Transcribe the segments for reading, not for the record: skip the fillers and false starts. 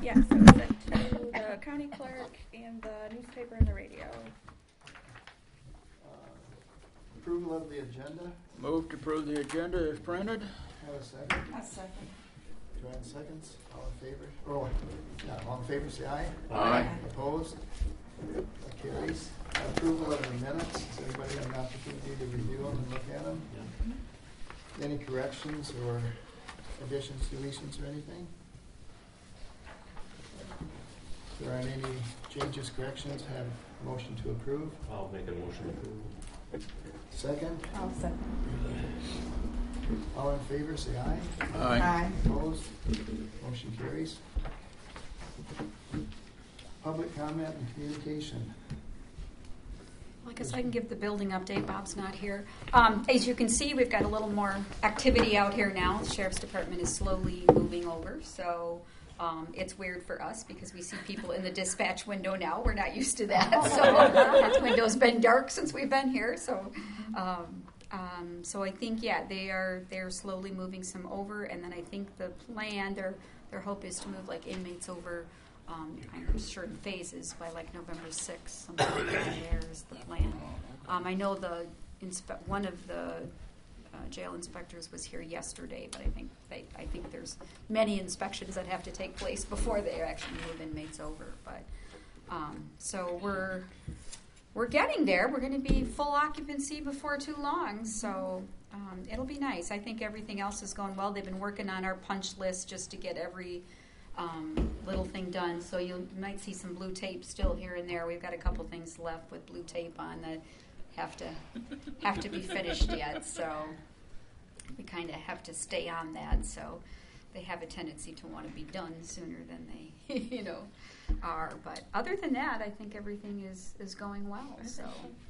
Yes, it was sent to the county clerk and the newspaper and the radio. Approval of the agenda. Move to approve the agenda as printed. Have a second. A second. Joanne seconds. All in favor? All in favor, say aye. Aye. Opposed? That carries. Approval of the minutes. Does everybody have an opportunity to review them and look at them? Yeah. Any corrections or additions, deletions, or anything? If there aren't any changes, corrections, have a motion to approve. I'll make a motion to approve. Second. I'll second. All in favor, say aye. Aye. Opposed? Motion carries. Public comment and communication. Well, I guess I can give the building update. Bob's not here. As you can see, we've got a little more activity out here now. The Sheriff's Department is slowly moving over, so it's weird for us because we see people in the dispatch window now. We're not used to that. So that window's been dark since we've been here. So I think, they're slowly moving some over, and then I think the plan, their hope is to move like inmates over in certain phases by like November 6th. Something like that there is the plan. I know one of the jail inspectors was here yesterday, but I think there's many inspections that have to take place before they actually move inmates over. But so we're getting there. We're going to be full occupancy before too long, so it'll be nice. I think everything else is going well. They've been working on our punch list just to get every little thing done. So you might see some blue tape still here and there. We've got a couple things left with blue tape on that have to be finished yet. So we kind of have to stay on that. So they have a tendency to want to be done sooner than they, are. But other than that, I think everything is going well. So,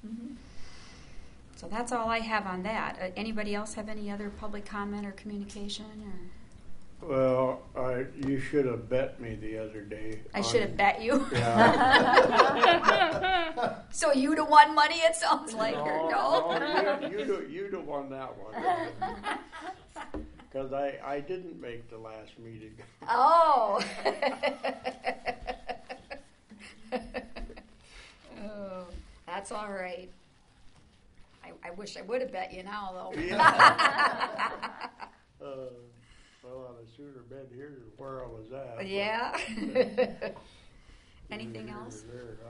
so that's all I have on that. Anybody else have any other public comment or communication? Well, you should have bet me the other day. I should have bet you. Yeah. So you'd have won money, it sounds like, or no? You'd have won that one. Because I didn't make the last meeting. Oh. Oh, that's all right. I wish I would have bet you now, though. Yeah. Well, I'd have sooner been here than where I was at. Yeah. Anything else?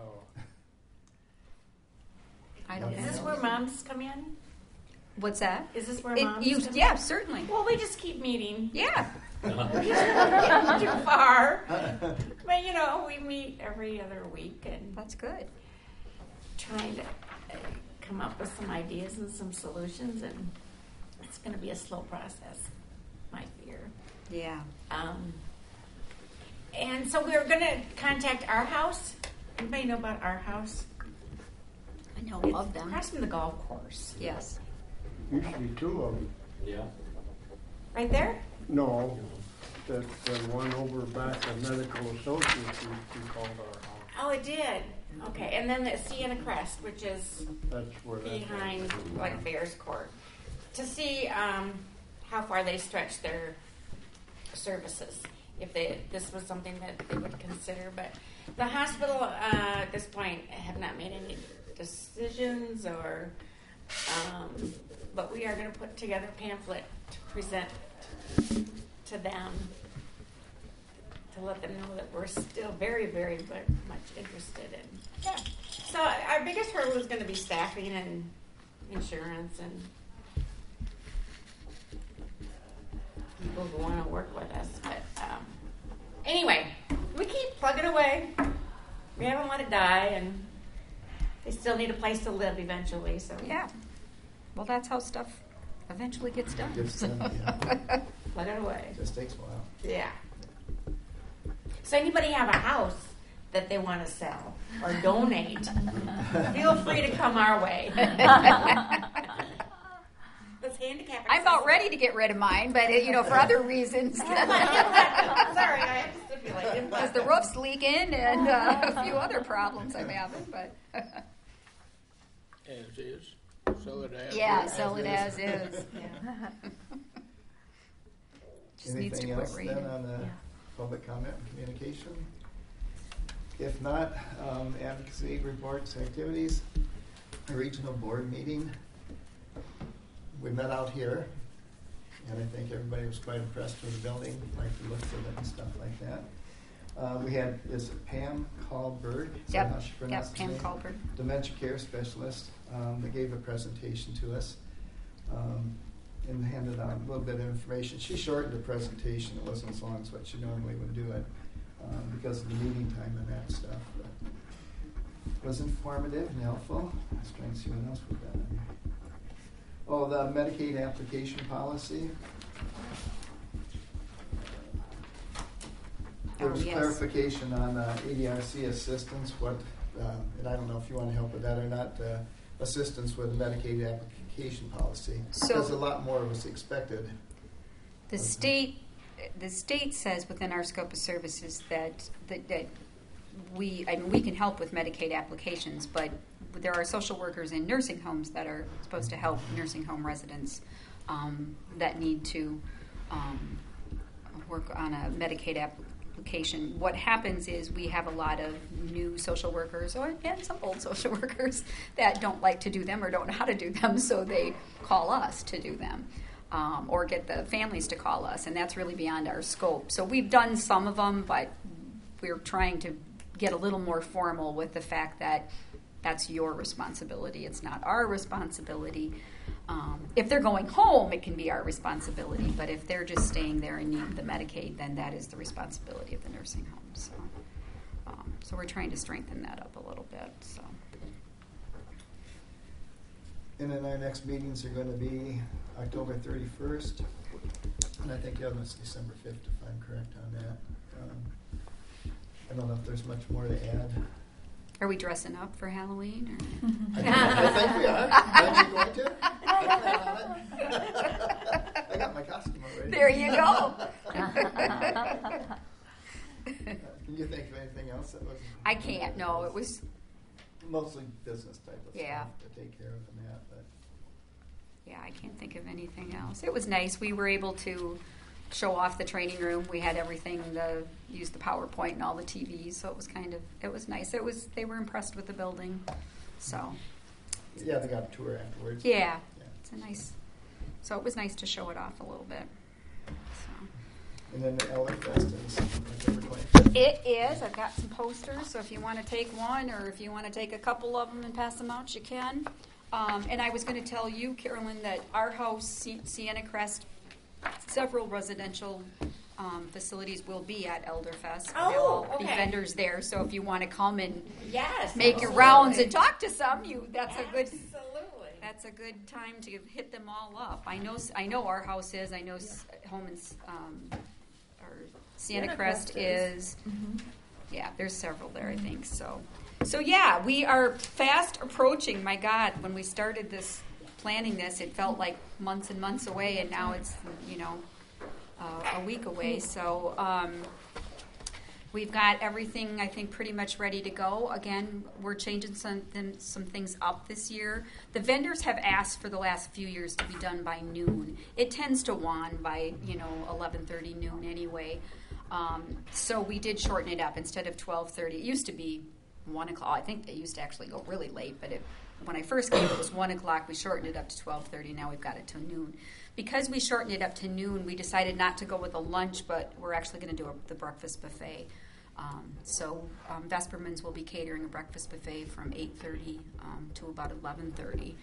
I don't know. Is this where moms come in? What's that? Is this where moms come in? Yeah, certainly. Well, we just keep meeting. Yeah. We're not getting too far. But, we meet every other week and That's good. trying to come up with some ideas and some solutions, and it's going to be a slow process, my fear. Yeah. And so we're going to contact Our House. Anybody know about Our House? I know It's of them. across from the golf course. Yes. Used to be two of them. Yeah. Right there? No, the one over back at Medical Associates used to be called Our House. Oh, it did. Okay, and then the Sienna Crest, which is That's where that behind like Bears Court, to see how far they stretch their services. If this was something that they would consider, but the hospital at this point have not made any decisions, or but we are going to put together a pamphlet to present to them to let them know that we're still very, very much interested in. Yeah. So our biggest hurdle is going to be staffing and insurance and people who want to work with us. But anyway, we keep plugging away. We haven't let it die, and they still need a place to live eventually. So Yeah. Well, that's how stuff eventually gets done. plug it away. It just takes a while. Yeah. So anybody have a house that they want to sell or donate, feel free to come our way. Let's handicap. I'm about ready to get rid of mine, but for other reasons. Sorry, I have to stipulate. Because the roof's leaking and a few other problems I'm having, but As is. Sell it as yeah, is. sell it as is. Yeah. Just needs to Anything quit else raining. then on the public comment and communication? If not, advocacy reports, activities, a regional board meeting. We met out here, and I think everybody was quite impressed with the building, liked the looks of it and stuff like that. We had, is it Pam Kahlberg? Is that how she pronounced Pam her name? Kahlberg. Dementia care specialist, that gave a presentation to us and handed out a little bit of information. She shortened the presentation. It wasn't as long as what she normally would do it because of the meeting time and that stuff. But it was informative and helpful. I was trying to see what else we got on here. Oh, the Medicaid application policy. There was clarification on ADRC assistance, and I don't know if you want to help with that or not, assistance with the Medicaid application policy. So because a lot more was expected. The state says within our scope of services that we can help with Medicaid applications, but there are social workers in nursing homes that are supposed to help nursing home residents that need to work on a Medicaid application. What happens is we have a lot of new social workers and some old social workers that don't like to do them or don't know how to do them, so they call us to do them. Or get the families to call us, and that's really beyond our scope. So we've done some of them, but we're trying to get a little more formal with the fact that that's your responsibility. It's not our responsibility. If they're going home, it can be our responsibility, but if they're just staying there and need the Medicaid, then that is the responsibility of the nursing home. So we're trying to strengthen that up a little bit. So. And then our next meetings are going to be October 31st, and I think the other one's December 5th, if I'm correct on that. I don't know if there's much more to add. Are we dressing up for Halloween? Or? I think we are. Aren't you going to? I plan on it. I got my costume already. There you go. Can you think of anything else that was? I can't. No, it was mostly business type of Yeah. stuff to take care of and that. But Yeah, I can't think of anything else. It was nice. We were able to show off the training room. We had everything, use the PowerPoint and all the TVs, so it was nice. They were impressed with the building. So yeah, they got a tour afterwards. Yeah. So it was nice to show it off a little bit. So. And then the Elder Fest is October 25th. It is. I've got some posters, so if you want to take one or if you want to take a couple of them and pass them out, you can. And I was going to tell you, Carolyn, that our house, Sienna Crest, several residential facilities will be at Elderfest. Oh, There'll be okay. vendors there, so if you want to come and Yes. make your absolutely. rounds and talk to some, that's a good time to hit them all up. I know our house is. I know home and or Sienna Crest is. Mm-hmm. Yeah, there's several there, I think. So yeah, we are fast approaching. My God, when we started planning this, it felt like months and months away, and now it's a week away. So we've got everything, I think, pretty much ready to go. Again, we're changing some things up this year. The vendors have asked for the last few years to be done by noon. It tends to wane by 11:30 noon anyway. So we did shorten it up instead of 12:30. It used to be 1 o'clock. I think they used to actually go really late, but when I first came, it was 1 o'clock. We shortened it up to 12:30. Now we've got it till noon. Because we shortened it up to noon, we decided not to go with a lunch, but we're actually going to do the breakfast buffet. So Vesperman's will be catering a breakfast buffet from 8:30 to about 11:30.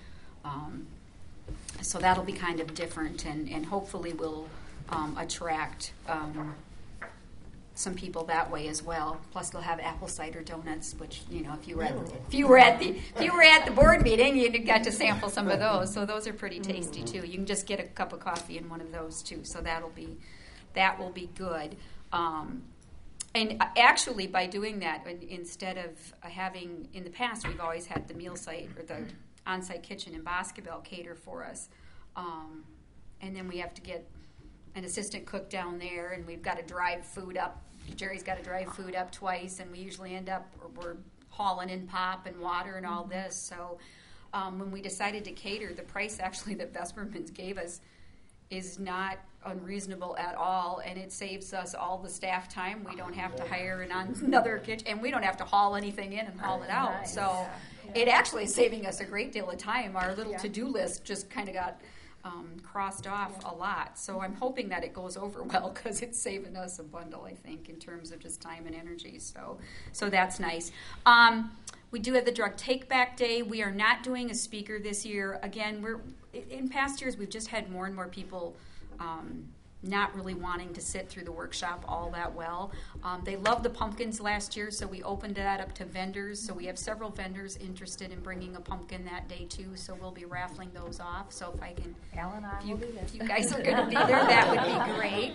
So that'll be kind of different, and hopefully we'll attract some people that way as well. Plus, they'll have apple cider donuts, which if you were at the board meeting, you got to sample some of those. So those are pretty tasty too. You can just get a cup of coffee in one of those too. So that will be good. And actually, by doing that, instead of having in the past, we've always had the meal site or the on-site kitchen in Boscobel cater for us, and then we have to get an assistant cook down there, and we've got to drive food up. Jerry's got to drive food up twice, and we usually we're hauling in pop and water and all this. So when we decided to cater, the price actually that Vesperman's gave us is not unreasonable at all, and it saves us all the staff time. We don't have to hire another kitchen, and we don't have to haul anything in and haul it out. Nice. So it actually is saving us a great deal of time. Our little Yeah. to-do list just kind of got crossed off a lot. So I'm hoping that it goes over well because it's saving us a bundle, I think, in terms of just time and energy. So that's nice. We do have the Drug Take Back Day. We are not doing a speaker this year. Again, in past years we've just had more and more people not really wanting to sit through the workshop all that well. They loved the pumpkins last year, so we opened that up to vendors. So we have several vendors interested in bringing a pumpkin that day too. So we'll be raffling those off. So if I can, if you guys are going to be there, that would be great.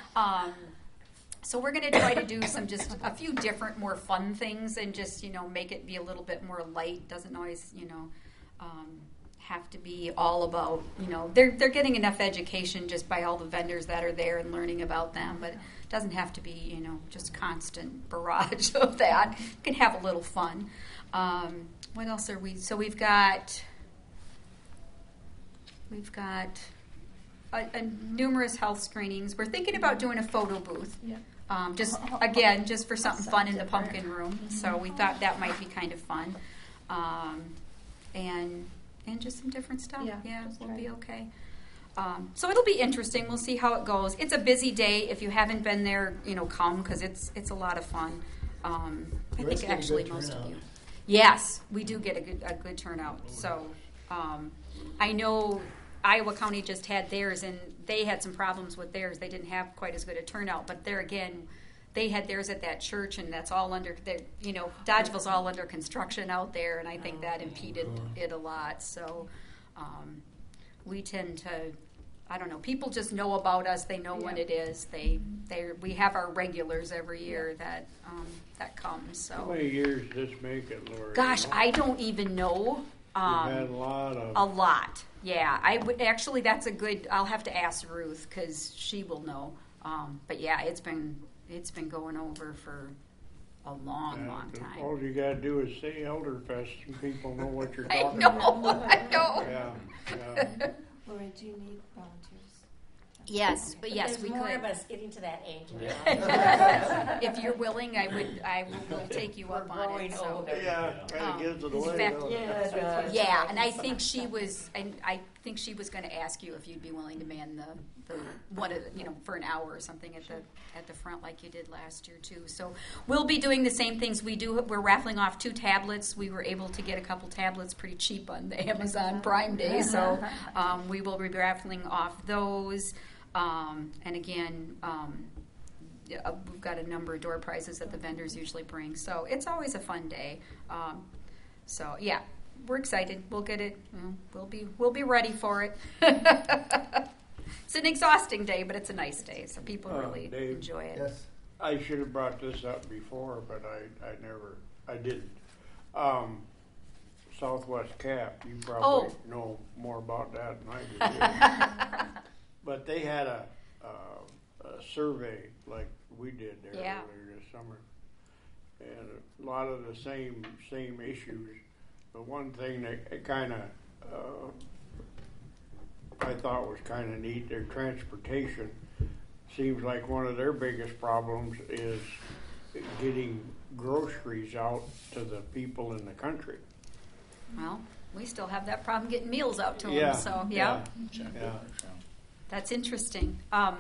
So we're going to try to do just a few different, more fun things, and just make it be a little bit more light. Doesn't always have to be all about, they're getting enough education just by all the vendors that are there and learning about them, but it doesn't have to be, just constant barrage of that. You can have a little fun. What else are we? So we've got numerous health screenings. We're thinking about doing a photo booth. Yeah. Just for something fun in the pumpkin room. So we thought that might be kind of fun. And just some different stuff. Yeah, We'll be okay. So it'll be interesting. We'll see how it goes. It's a busy day. If you haven't been there, come because it's a lot of fun. I You think guys get a actually good most of turnout. you. Yes, we do get a good turnout. So I know Iowa County just had theirs, and they had some problems with theirs. They didn't have quite as good a turnout, but there again, they had theirs at that church, and that's all under, Dodgeville's all under construction out there, and I think that impeded it a lot. So we tend to, I don't know, people just know about us. They know when it is. We have our regulars every year that come. So How many years does this make it, Lori? gosh, I don't even know. You've had a lot of. A lot, yeah. I would actually. That's a good. I'll have to ask Ruth because she will know. But yeah, it's been going over for a long time. All you gotta do is say Elderfest, and people know what you're I talking know. about. I know. Yeah. Lori, do you need volunteers? Yes, but yes, There's we more could. of us getting to that age If you're willing, I will take you up on it. So. Yeah, kind of gives it In away. fact, don't it? yeah, and I think she was going to ask you if you'd be willing to man the one of for an hour or something at the front like you did last year too. So we'll be doing the same things we do. We're raffling off 2 tablets. We were able to get a couple tablets pretty cheap on the Amazon Prime Day, so we will be raffling off those. And again, we've got a number of door prizes that the vendors usually bring. So it's always a fun day. So yeah, we're excited. We'll get it. We'll be ready for it. It's an exhausting day, but it's a nice day. So people really Dave. enjoy it. Yes. I should have brought this up before, but I didn't. Southwest Cap, you probably know more about that than I do. But they had a survey like we did there earlier this summer, and a lot of the same issues. But one thing that kind of I thought was kind of neat, their transportation seems like one of their biggest problems is getting groceries out to the people in the country. Well, we still have that problem getting meals out to them. Yeah, So yeah. That's interesting.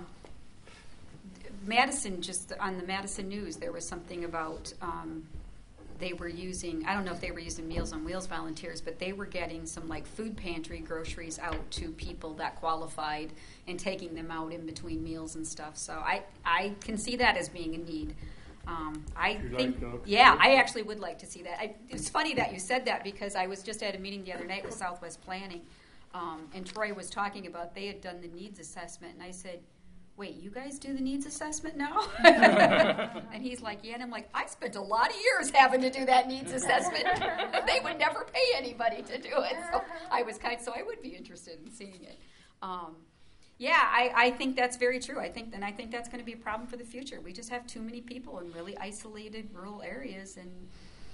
Madison, just on the Madison News, there was something about they were using, I don't know if they were using Meals on Wheels volunteers, but they were getting some like food pantry groceries out to people that qualified and taking them out in between meals and stuff. So I can see that as being a need. I actually would like to see that. It's funny that you said that because I was just at a meeting the other night with Southwest Planning, and Troy was talking about they had done the needs assessment, and I said, wait, you guys do the needs assessment now? And he's like, yeah, and I'm like, I spent a lot of years having to do that needs assessment. They would never pay anybody to do it. So I would be interested in seeing it. I think that's very true. I think that's going to be a problem for the future. We just have too many people in really isolated rural areas, and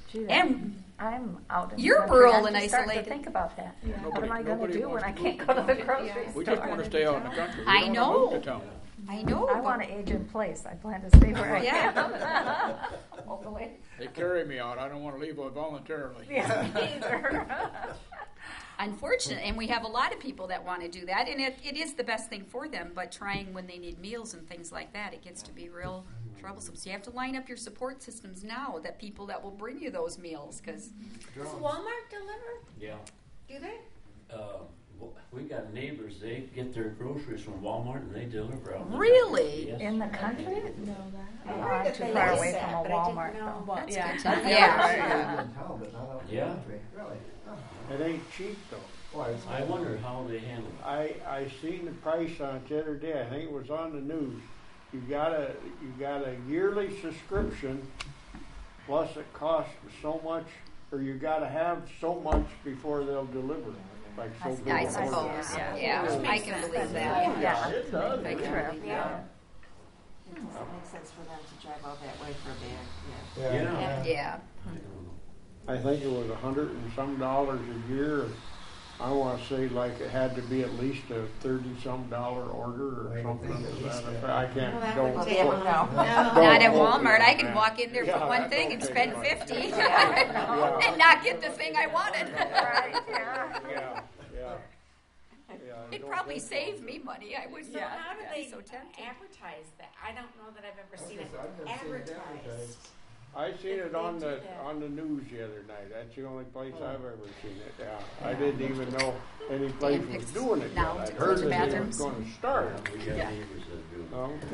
Gee, And I'm out in you're the country. rural I'm and just starting isolated. to think about that. What Nobody- am I going to nobody do when wants I to can't move. go to the grocery We store? just want to stay out in the country. We I don't know. wanna move to town. I know. I want to age in place. I plan to stay where I Yeah. am. All the way. They carry me out. I don't want to leave voluntarily. Yeah, me either. Unfortunate, and we have a lot of people that want to do that, and it is the best thing for them, but trying when they need meals and things like that, it gets to be real troublesome. So you have to line up your support systems now, that people that will bring you those meals, because Does Walmart deliver? Yeah. Do they? We got neighbors, they get their groceries from Walmart and they deliver out. in the Really? country. Yes. In the country? No, that. Oh, I'm too far away from a Walmart, though. Well, That's yeah. good to that's- know. Yeah. In town, but not out in the Yeah. country. Really? It ain't cheap though. Boy, I wonder how they handle it. I seen the price on it the other day. I think it was on the news. You got a yearly subscription, plus it costs so much, or you got to have so much before they'll deliver. Like so big. I an order. suppose, Yeah. yeah, I can believe that. Yeah. It does. I can believe that. It doesn't make sense for them to drive all that way for a bag, yeah. Yeah. Yeah. I don't know. I think it was $100 and some a year. I want to say like it had to be at least a $30-some order or I something. think at to least that that. effect. I can't. Well, that don't would quote- take a No. Not at Walmart. I can Yeah. walk in there for Yeah, one that thing don't and take spend much. $50 Yeah. and not get the thing I wanted. Right, yeah. Yeah, yeah. It'd probably save me money. I would. So how do they So tempted. advertise that? I don't know that I've ever seen it I've never seen it advertised. advertised. I seen it on They the do that. on the news the other night. That's the only place I've ever seen it. Yeah, I didn't even know any place was picks doing it yet. now I'd to heard clean that it bathrooms. was going to start. We got neighbors that do it.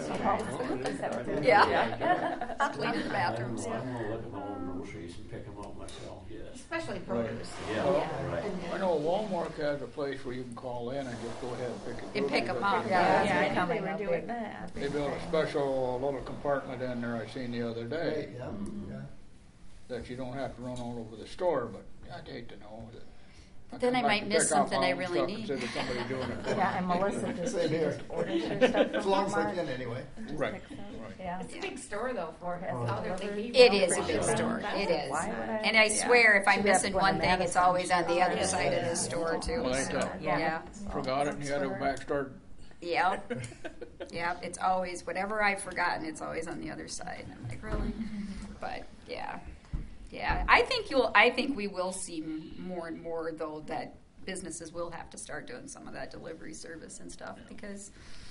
Yeah. Cleaning the I bathrooms. don't know. I don't know, look at my own groceries and pick them up myself, yes. Especially produce. Yeah, right. I know Walmart has a place where you can call in and just go ahead and pick it. And pick 'em up. Yeah, Yeah, I knew coming they were up doing big. that. They built a special little compartment in there I seen the other Right, day yeah, yeah. that you don't have to run all over the store, but I'd hate to know that. Then come I back might and miss pick up something I all the really stuff need. instead of somebody doing it for me. Yeah, and Melissa just Same here. orders her stuff As from long as I Walmart. can anyway. Right, Yeah. It's a big store though for Or has how they're delivered. thinking. It is a big Sure. store. It is. Why would I? And I swear, if I'm Should have missing one one in thing, it's Madison. always on the other Yeah. side of the store too. Well, ain't So, that- yeah. Forgot it and you had to go back, start. Yep. Yep. It's always whatever I've forgotten. It's always on the other side. I'm like, really? But yeah, yeah. I think we will see more and more though that businesses will have to start doing some of that delivery service and stuff because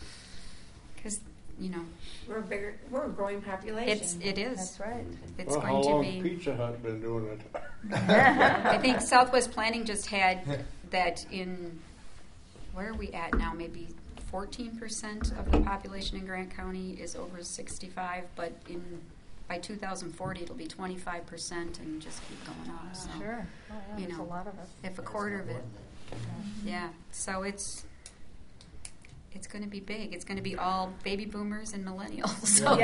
you know We're a growing population. it is. That's right. It's Well, how going to long be. Pizza Hut been doing it? I think Southwest Planning just had that in, where are we at now? Maybe 14% of the population in Grant County is over 65, but by 2040 it'll be 25% and just keep going up. So, Sure. Oh, yeah, you there's know, a lot of us. if a quarter of it, yeah. So it's going to be big. It's going to be all baby boomers and millennials. So.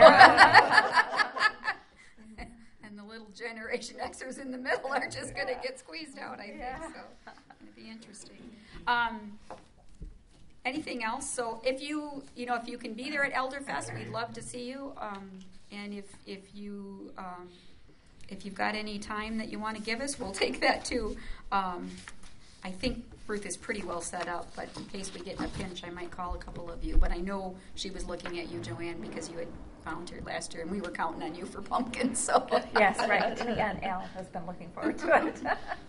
And the little Generation Xers in the middle are just going to get squeezed out, I think. So it'll be interesting. Anything else? So if you can be there at Elderfest, we'd love to see you. And if you've got any time that you want to give us, we'll take that too. I think Ruth is pretty well set up, but in case we get in a pinch, I might call a couple of you. But I know she was looking at you, Joanne, because you had volunteered last year, and we were counting on you for pumpkins. So Yes, right. And Al has been looking forward to it.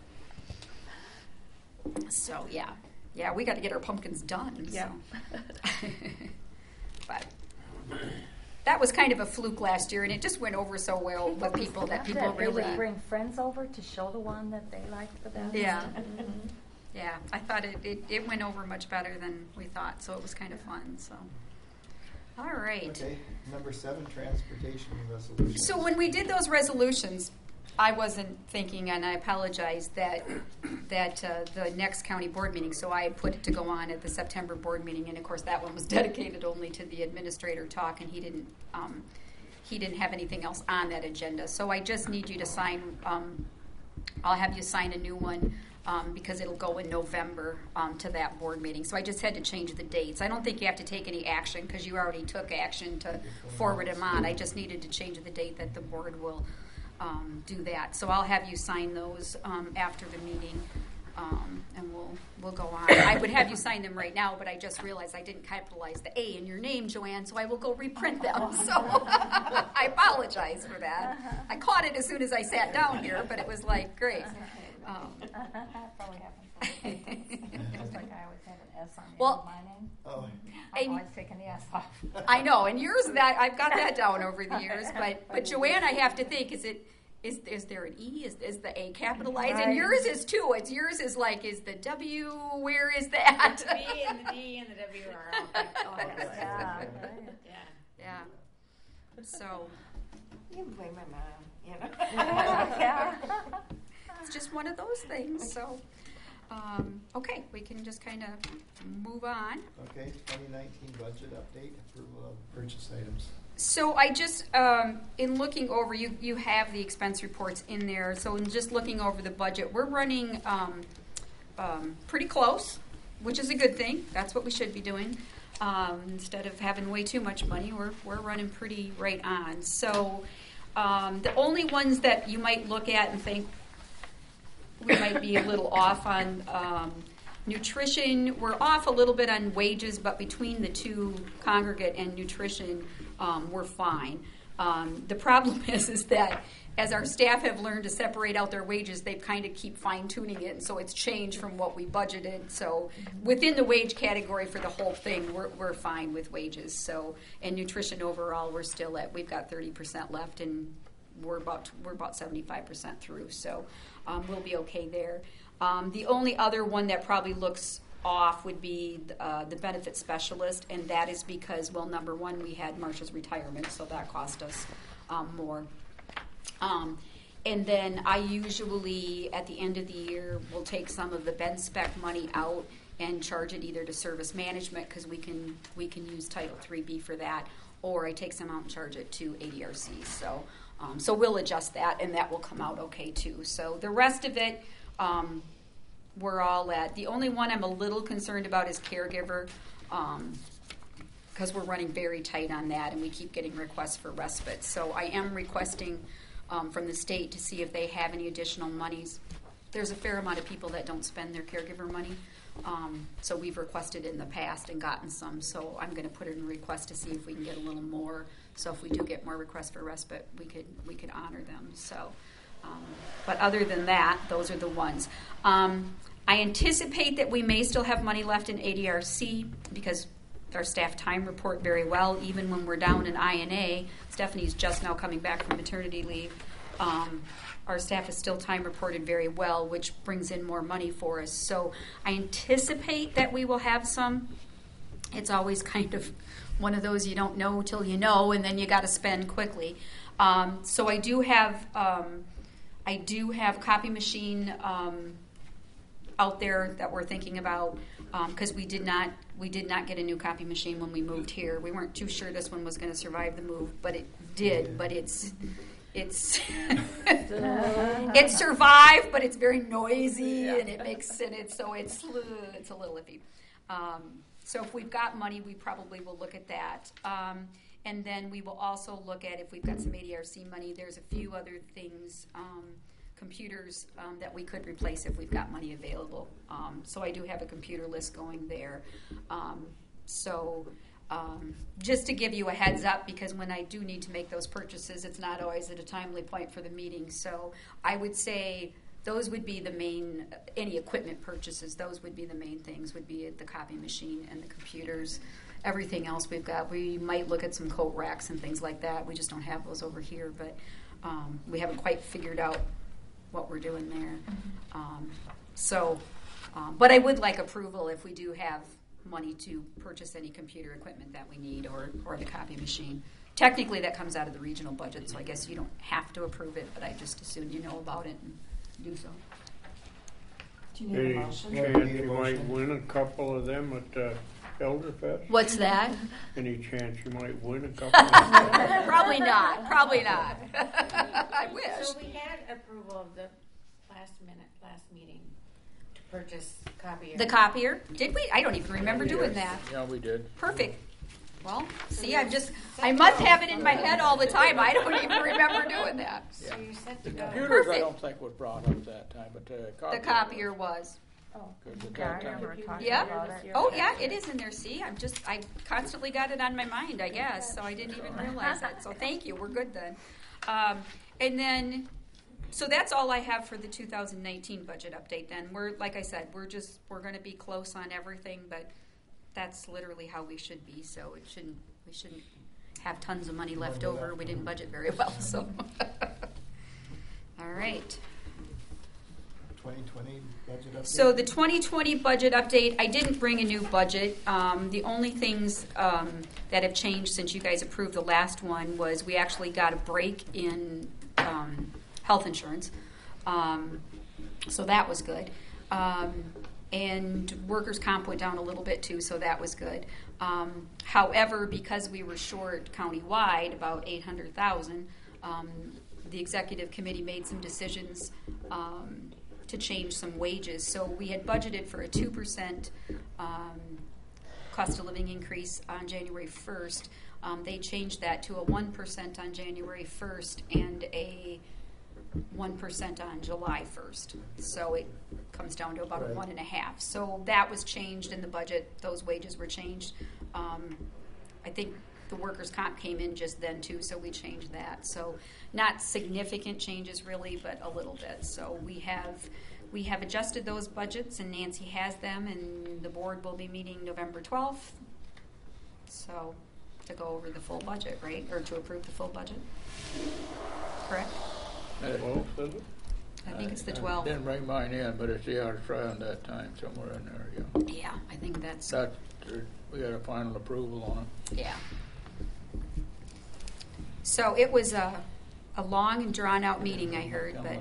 So yeah, we got to get our pumpkins done. Yeah. So. But that was kind of a fluke last year, and it just went over so well with people that people They really. would bring friends over to show the one that they liked the best. Yeah. Yeah, I thought it went over much better than we thought, so it was kind of fun. So, all right. Okay, number 7, transportation resolutions. So when we did those resolutions, I wasn't thinking, and I apologize, that the next county board meeting, so I put it to go on at the September board meeting, and of course that one was dedicated only to the administrator talk, and he didn't have anything else on that agenda. So I just need you to sign, I'll have you sign a new one, because it'll go in November to that board meeting. So I just had to change the dates. I don't think you have to take any action because you already took action to forward them on. I just needed to change the date that the board will do that. So I'll have you sign those after the meeting, and we'll go on. I would have you sign them right now, but I just realized I didn't capitalize the A in your name, Joanne, so I will go reprint them. So I apologize for that. I caught it as soon as I sat down here, but it was like, great. Probably happens. Just like I always have an S on the Well, end of my name. Oh, I'm always taking the S off. I know, and yours, that I've got that down over the years, but Joanne, I have to think, is there an E? Is the A capitalized? And Right. yours is too. Yours is like, is the W, where is that? The B and the D and the W are all Yeah, right. Yeah. So You can blame my mom, you know. Yeah. it's just one of those things. So, okay, we can just kind of move on. okay, 2019 budget update, approval of purchase items. So I just, in looking over, you have the expense reports in there. So in just looking over the budget, we're running pretty close, which is a good thing. That's what we should be doing. Instead of having way too much money, we're running pretty right on. So the only ones that you might look at and think we might be a little off on nutrition, we're off a little bit on wages, but between the two, congregate and nutrition, we're fine. The problem is that as our staff have learned to separate out their wages, they kind of keep fine-tuning it, and so it's changed from what we budgeted. So within the wage category for the whole thing, we're fine with wages. So in nutrition overall, we've got 30% left, and we're about 75% through. So we'll be okay there. The only other one that probably looks off would be the benefit specialist, and that is because, well, number one, we had Marcia's retirement, so that cost us more. And then I usually, at the end of the year, will take some of the Ben spec money out and charge it either to service management, because we can use Title IIIB for that, or I take some out and charge it to ADRC. So we'll adjust that, and that will come out okay too. So the rest of it, we're all at. The only one I'm a little concerned about is caregiver, because we're running very tight on that, and we keep getting requests for respite. So I am requesting from the state to see if they have any additional monies. There's a fair amount of people that don't spend their caregiver money, so we've requested in the past and gotten some. So I'm going to put in a request to see if we can get a little more. So if we do get more requests for respite, we could honor them. So. But other than that, those are the ones. I anticipate that we may still have money left in ADRC because our staff time report very well, even when we're down in INA. Stephanie's just now coming back from maternity leave. Our staff is still time reported very well, which brings in more money for us. So I anticipate that we will have some. It's always kind of one of those you don't know till you know, and then you got to spend quickly. So I do have copy machine out there that we're thinking about, because we did not get a new copy machine when we moved here. We weren't too sure this one was going to survive the move, but it did. But it's it survived, but it's very noisy and it makes it so it's a little iffy. So if we've got money, we probably will look at that. And then we will also look at if we've got some ADRC money. There's a few other things, computers that we could replace if we've got money available. So I do have a computer list going there. Just to give you a heads up, because when I do need to make those purchases, it's not always at a timely point for the meeting. So I would say those would be the main, any equipment purchases, those would be the main things, would be the copy machine and the computers. Everything else we've got, we might look at some coat racks and things like that. We just don't have those over here, but we haven't quite figured out what we're doing there. But I would like approval if we do have money to purchase any computer equipment that we need, or the copy machine. Technically, that comes out of the regional budget, so I guess you don't have to approve it, but I just assume you know about it and do so. Do you need Any a motion? chance you might win a couple of them at Elderfest? What's that? Any chance you might win a couple of them? Probably not. I wish. So we had approval of the last meeting to purchase copier. The copier? Did we? I don't even remember doing that. Yeah, we did. Perfect. Well, see, I must have it in my head all the time. I don't even remember doing that. So you're set to The go. computers, I Perfect. don't think was brought up that time, but the copier. The copier was. Oh, Because at yeah, I that time, remember talking Yeah. about it. Oh, yeah, it is in there. See, I constantly got it on my mind, I guess, so I didn't even realize it. So thank you. We're good then. And then, so that's all I have for the 2019 budget update then. Like I said, we're going to be close on everything, but that's literally how we should be. So we shouldn't have tons of money left over. We didn't budget very well, so. All right. 2020 budget update? So the 2020 budget update, I didn't bring a new budget. The only things that have changed since you guys approved the last one was we actually got a break in health insurance. So that was good. And workers' comp went down a little bit too, so that was good. However, because we were short countywide about $800,000, the executive committee made some decisions to change some wages. So we had budgeted for a 2% cost of living increase on January 1st. They changed that to a 1% on January 1st and a 1% on July 1st. So it comes down to about Right. a 1.5. So that was changed in the budget. Those wages were changed. I think the workers' comp came in just then too, so we changed that. So not significant changes really, but a little bit. So we have adjusted those budgets, and Nancy has them, and the board will be meeting November 12th. So to go over the full budget, right, or to approve the full budget. Correct? Well, does it? I think it's the I 12th. didn't bring mine in, but it's the ought try on that time somewhere in there. Yeah. Yeah, I think that's. That we got a final approval on it. Yeah. So it was a long and drawn out meeting, I heard, but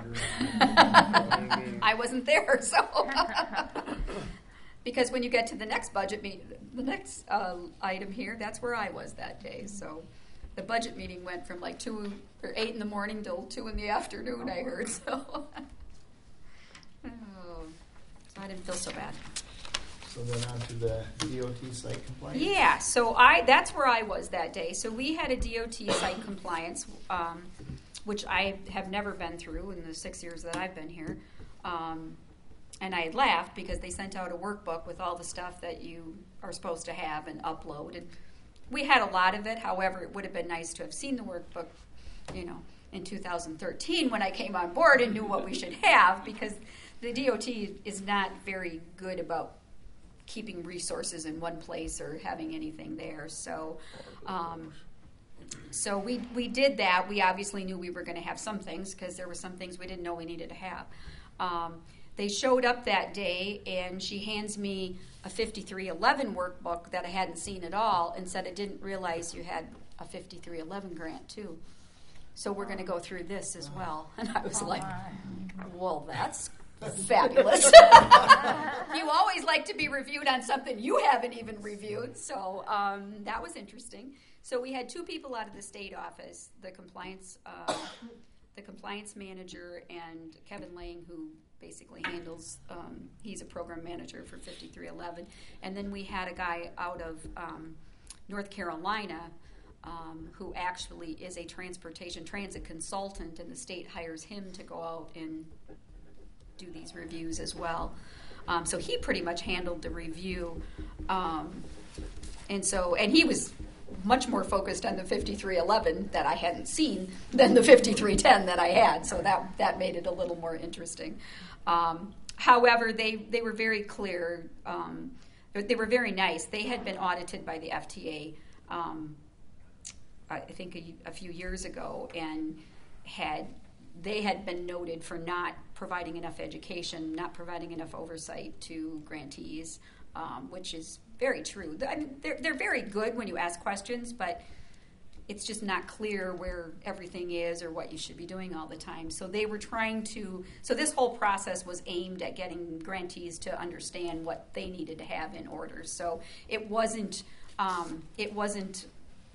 I wasn't there, so. Because when you get to the next budget the next item here, that's where I was that day. So the budget meeting went from like 8 in the morning till 2 in the afternoon, I heard. So, so I didn't feel so bad. So then on to the DOT site compliance? Yeah, so that's where I was that day. So we had a DOT site compliance, which I have never been through in the 6 years that I've been here. And I had laughed because they sent out a workbook with all the stuff that you are supposed to have and upload. And we had a lot of it. However, it would have been nice to have seen the workbook, in 2013 when I came on board and knew what we should have, because the DOT is not very good about keeping resources in one place or having anything there. So so we did that. We obviously knew we were going to have some things because there were some things we didn't know we needed to have. They showed up that day, and she hands me a 5311 workbook that I hadn't seen at all and said, I didn't realize you had a 5311 grant too. So we're going to go through this as well. And I was like, well, that's fabulous. You always like to be reviewed on something you haven't even reviewed. So that was interesting. So we had 2 people out of the state office, the compliance manager and Kevin Lang, who basically handles, he's a program manager for 5311. And then we had a guy out of North Carolina who actually is a transit consultant, and the state hires him to go out and do these reviews as well. So he pretty much handled the review. And he was much more focused on the 5311 that I hadn't seen than the 5310 that I had. So that made it a little more interesting. However, they were very clear. They were very nice. They had been audited by the FTA, I think a few years ago, and they had been noted for not providing enough education, not providing enough oversight to grantees, which is very true. I mean, they're very good when you ask questions, but it's just not clear where everything is or what you should be doing all the time. So they were trying to. So this whole process was aimed at getting grantees to understand what they needed to have in order. So it wasn't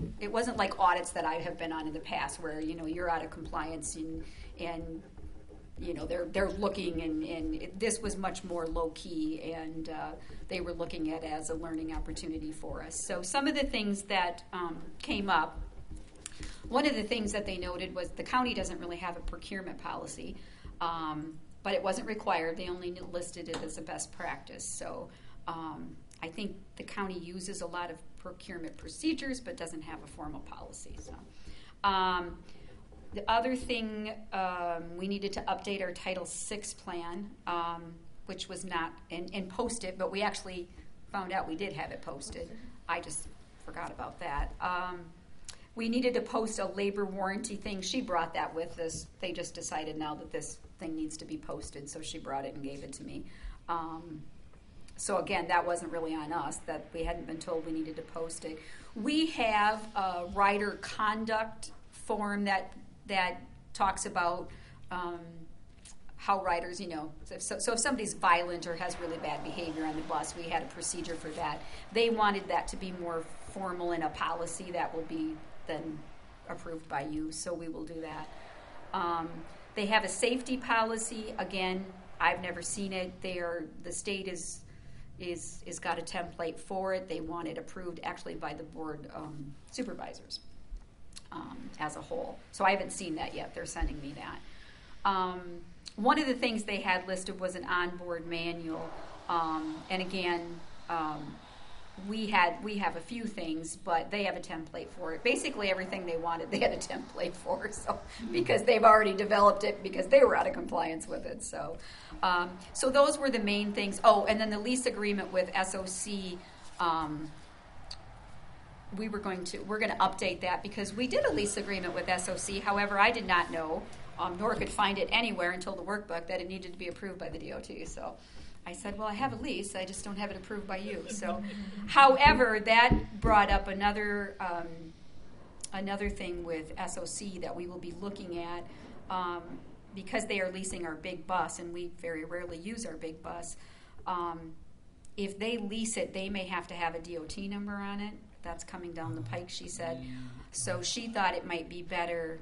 like audits that I have been on in the past, where you're out of compliance and they're looking, and this was much more low key, and they were looking at it as a learning opportunity for us. So some of the things that came up, one of the things that they noted was the county doesn't really have a procurement policy, but it wasn't required. They only listed it as a best practice. So I think the county uses a lot of procurement procedures, but doesn't have a formal policy. So. The other thing, we needed to update our Title VI plan, which was not, and post it, but we actually found out we did have it posted. I just forgot about that. We needed to post a labor warranty thing. She brought that with us. They just decided now that this thing needs to be posted, so she brought it and gave it to me. So again, that wasn't really on us, that we hadn't been told we needed to post it. We have a rider conduct form that talks about how riders, so if somebody's violent or has really bad behavior on the bus, we had a procedure for that. They wanted that to be more formal in a policy that will be then approved by you, so we will do that. They have a safety policy. Again, I've never seen it. The state is got a template for it. They want it approved actually by the board supervisors. As a whole. So I haven't seen that yet. They're sending me that. One of the things they had listed was an onboard manual. And again, we have a few things, but they have a template for it. Basically everything they wanted, they had a template for. So because they've already developed it because they were out of compliance with it. So so those were the main things. Oh, and then the lease agreement with SOC. We're going to update that because we did a lease agreement with SOC. However, I did not know, nor could find it anywhere until the workbook, that it needed to be approved by the DOT. So I said, well, I have a lease. I just don't have it approved by you. So, however, that brought up another thing with SOC that we will be looking at because they are leasing our big bus, and we very rarely use our big bus. If they lease it, they may have to have a DOT number on it. That's coming down the pike, she said. So she thought it might be better.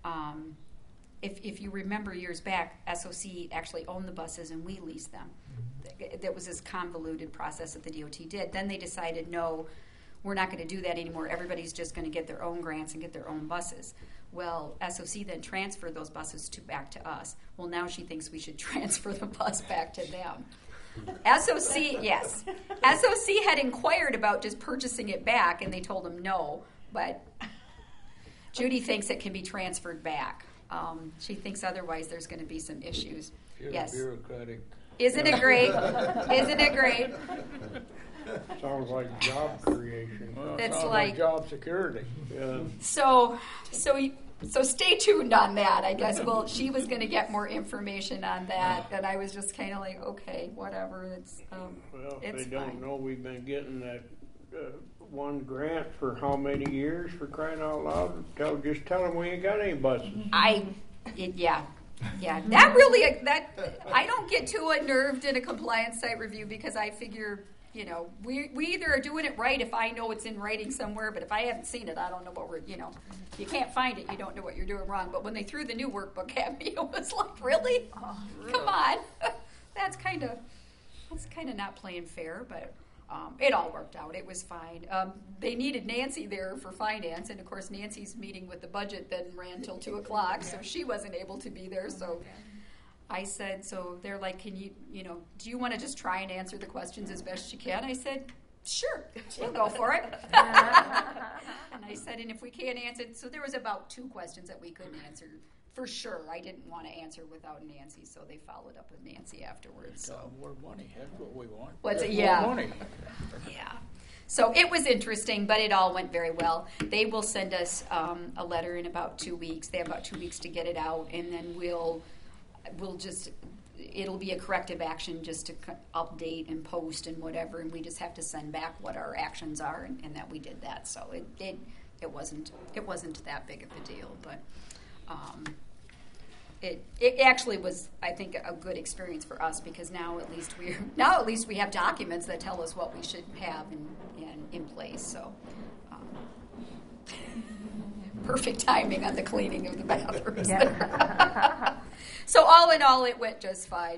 If you remember years back, SOC actually owned the buses and we leased them. That was this convoluted process that the DOT did. Then they decided, no, we're not going to do that anymore. Everybody's just going to get their own grants and get their own buses. Well, SOC then transferred those buses back to us. Well, now she thinks we should transfer the bus back to them. SOC, yes. SOC had inquired about just purchasing it back, and they told them no. But Judy thinks it can be transferred back. She thinks otherwise there's going to be some issues. Yes. Bureaucratic. Isn't it great? Isn't it great? Sounds like job creation. Well, It's sounds like job security. Yeah. So stay tuned on that, I guess. Well, she was going to get more information on that, and I was just kind of like, okay, whatever. It's Well, if it's they don't fine. know, we've been getting that one grant for how many years, for crying out loud? Just tell them we ain't got any buses. Yeah. That really, I don't get too unnerved in a compliance site review because I figure, we either are doing it right if I know it's in writing somewhere, but if I haven't seen it, I don't know what we're, you can't find it, you don't know what you're doing wrong. But when they threw the new workbook at me, it was like, really? Come on. That's kind of not playing fair, but it all worked out. It was fine. They needed Nancy there for finance, and of course Nancy's meeting with the budget then ran till 2:00, so she wasn't able to be there. So I said, so they're like, can you, do you want to just try and answer the questions as best you can? I said, sure, we'll go for it. And I said, and if we can't answer, so there was about 2 questions that we couldn't answer. For sure, I didn't want to answer without Nancy, so they followed up with Nancy afterwards. So More money, that's what we want. What's it? Just Yeah. More money. yeah. So it was interesting, but it all went very well. They will send us a letter in about 2 weeks. They have about 2 weeks to get it out, and then we'll just, it'll be a corrective action just to update and post and whatever, and we just have to send back what our actions are and that we did that. So it wasn't that big of a deal, but it actually was, I think, a good experience for us because now at least we have documents that tell us what we should have in place. So perfect timing on the cleaning of the bathrooms. Yeah. So all in all, it went just fine.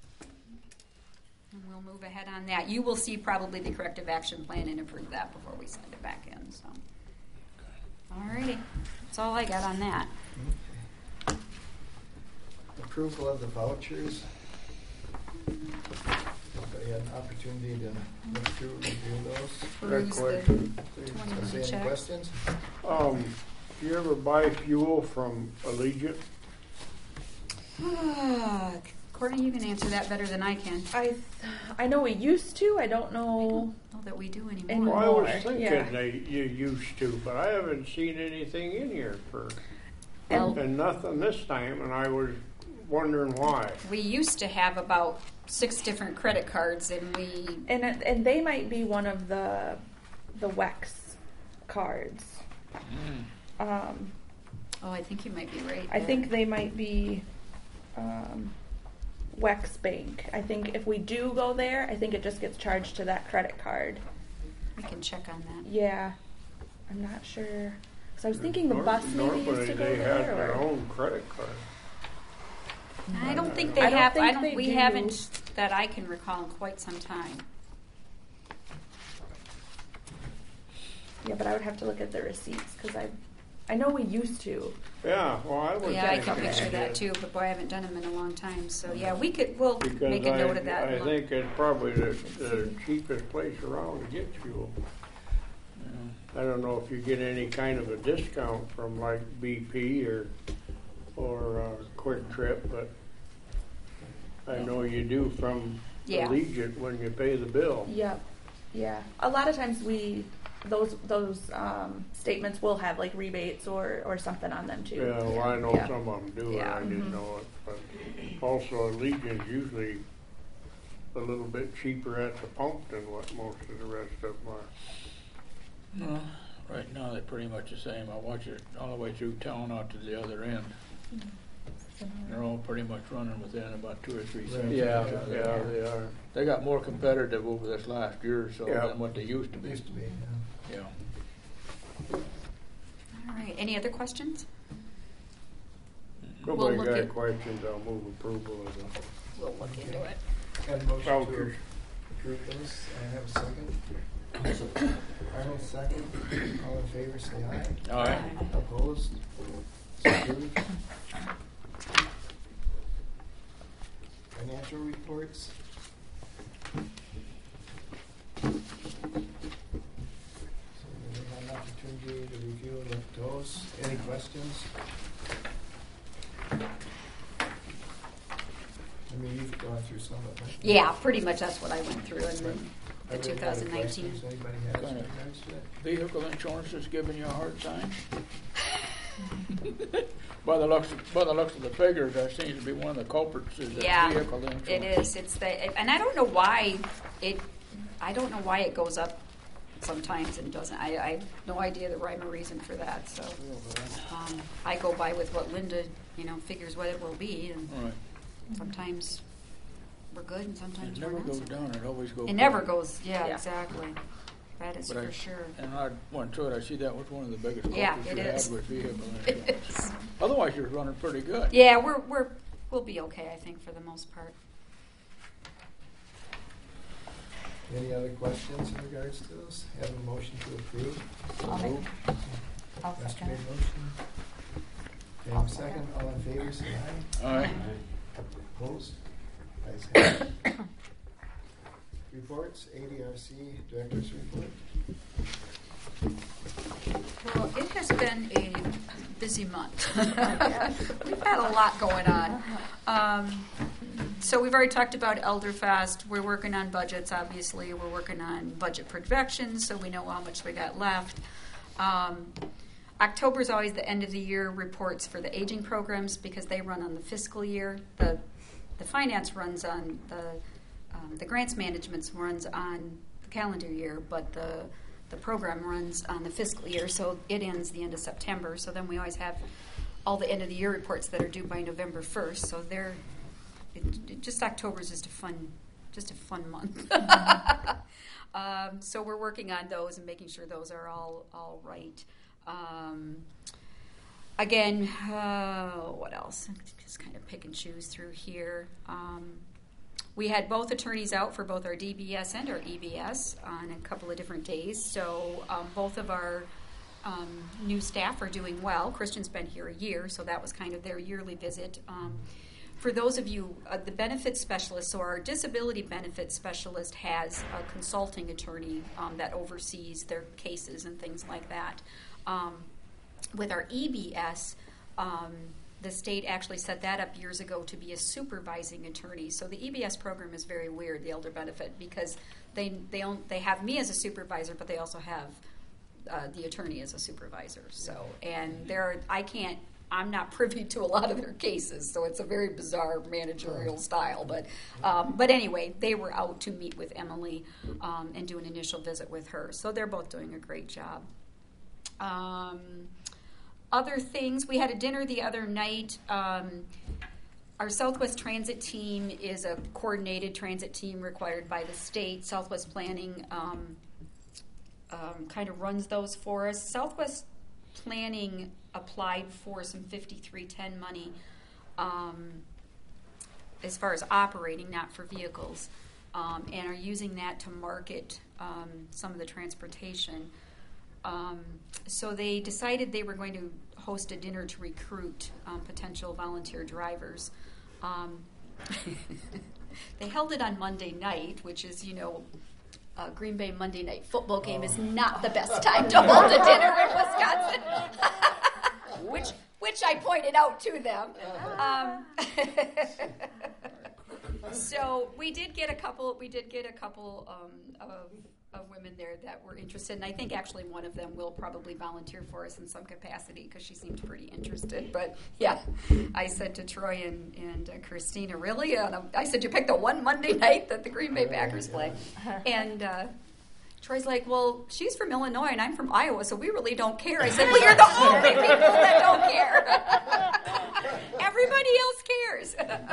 And we'll move ahead on that. You will see probably the corrective action plan and approve that before we send it back in. So, all righty. That's all I got on that. Approval of the vouchers. Everybody had an opportunity to look through, review those. Peruse the question. Is there any checks. questions? Do you ever buy fuel from Allegiant? Courtney, you can answer that better than I can. I know we used to. I don't know. Not that we do anymore. Anymore. Well, I was More, thinking yeah. you used to, but I haven't seen anything in here Well, and nothing this time, and I was wondering why. we used to have about 6 different credit cards, and And they might be one of the WEX cards. I think you might be right. I there. think they might be WEX Bank. I think if we do go there, I think it just gets charged to that credit card. we can check on that. Yeah, I'm not sure. Because I was thinking the bus maybe Normally used to go they there. had their Or, own credit card. I don't think they I don't have. think I don't. they We do. haven't that I can recall in quite some time. yeah, but I would have to look at the receipts because I know we used to. Yeah, well, I was Yeah, I thinking can picture they that did. too, but boy, I haven't done them in a long time. So yeah, we'll Because make a note of that. I and look. think it's probably the cheapest place around to get fuel. I don't know if you get any kind of a discount from like BP or Quick Trip, but I know you do from Yeah. Allegiant when you pay the bill. Yep. Yeah. A lot of times those statements will have like rebates or something on them too. Yeah, well, I know Yeah. some of them do, Yeah. and I didn't know it. But also, Allegion's usually a little bit cheaper at the pump than what most of the rest of them are. No, right now they're pretty much the same. I watch it all the way through town out to the other end. They're all pretty much running within about 2 or 3 cents. Right. Yeah, they are. They got more competitive over this last year or so Yeah. than what they used to be. Used to be, yeah. Yeah. All right. Any other questions? Nobody look got at- questions, I'll move approval of the We'll look into it. Got a motion to vouchers. approve those. I have a second. Arnold, second. All in favor, say aye. All right. Opposed? So approved. Financial reports. So we had an opportunity to review and look at those. Any questions? I mean, you've gone through some of it. Right? Yeah, pretty much that's what I went through in the Everybody got any 2019. questions? Anybody has Go ahead. regards to it? Vehicle insurance is giving you a hard time? By the looks of the figures, that seems to be one of the culprits is that Yeah, vehicle insurance. it is. It's and I don't know why it goes up sometimes and doesn't. I have no idea the rhyme or reason for that. So I go by with what Linda, figures what it will be, and Right. sometimes we're good and sometimes It we're never not. goes so good. down, it always goes It up. never goes. Yeah, Yeah. exactly. That is But for sure. And I went through it, I see that was one of the biggest Yeah, culprits it you is. had with vehicle It insurance. is. Otherwise, you're running pretty good. Yeah, we'll be okay. I think for the most part. Any other questions in regards to those? Have a motion to approve? I'll make- I'll Lester second made it. a motion. I'll Dave second. All in favor, say aye. All right. Opposed? Ayes have it. Reports, ADRC Director's Report. Well, it has been a busy month. We've had a lot going on. So we've already talked about Elderfest. We're working on budgets, obviously. We're working on budget projections, so we know how much we got left. October is always the end of the year reports for the aging programs because they run on the fiscal year. The finance runs on the grants management runs on the calendar year, but the program runs on the fiscal year, so it ends the end of September. So then we always have all the end of the year reports that are due by November 1st. So just October is just a fun month. So we're working on those and making sure those are all right. Again, what else? Just kind of pick and choose through here. We had both attorneys out for both our DBS and our EBS on a couple of different days. So both of our new staff are doing well. Christian's been here a year, so that was kind of their yearly visit. For those of you, the benefits specialist, so our disability benefits specialist has a consulting attorney that oversees their cases and things like that. With our EBS, the state actually set that up years ago to be a supervising attorney. So the EBS program is very weird, the elder benefit, because they have me as a supervisor, but they also have the attorney as a supervisor. So, and I'm not privy to a lot of their cases, so it's a very bizarre managerial style. But anyway, they were out to meet with Emily and do an initial visit with her. So they're both doing a great job. Other things, we had a dinner the other night. Our Southwest Transit team is a coordinated transit team required by the state. Southwest Planning kind of runs those for us. Southwest Planning applied for some 5310 money as far as operating, not for vehicles, and are using that to market some of the transportation. So they decided they were going to host a dinner to recruit potential volunteer drivers. They held it on Monday night, which is, Green Bay Monday night football game is not the best time to hold a dinner in Wisconsin, which I pointed out to them. So we did get a couple of women there that were interested, and I think actually one of them will probably volunteer for us in some capacity because she seemed pretty interested. But yeah, I said to Troy and Christina, really? I said, you picked the one Monday night that the Green Bay Packers play? And Troy's like, well, she's from Illinois and I'm from Iowa, so we really don't care. I said, well, you're the only people that don't care. Everybody else cares.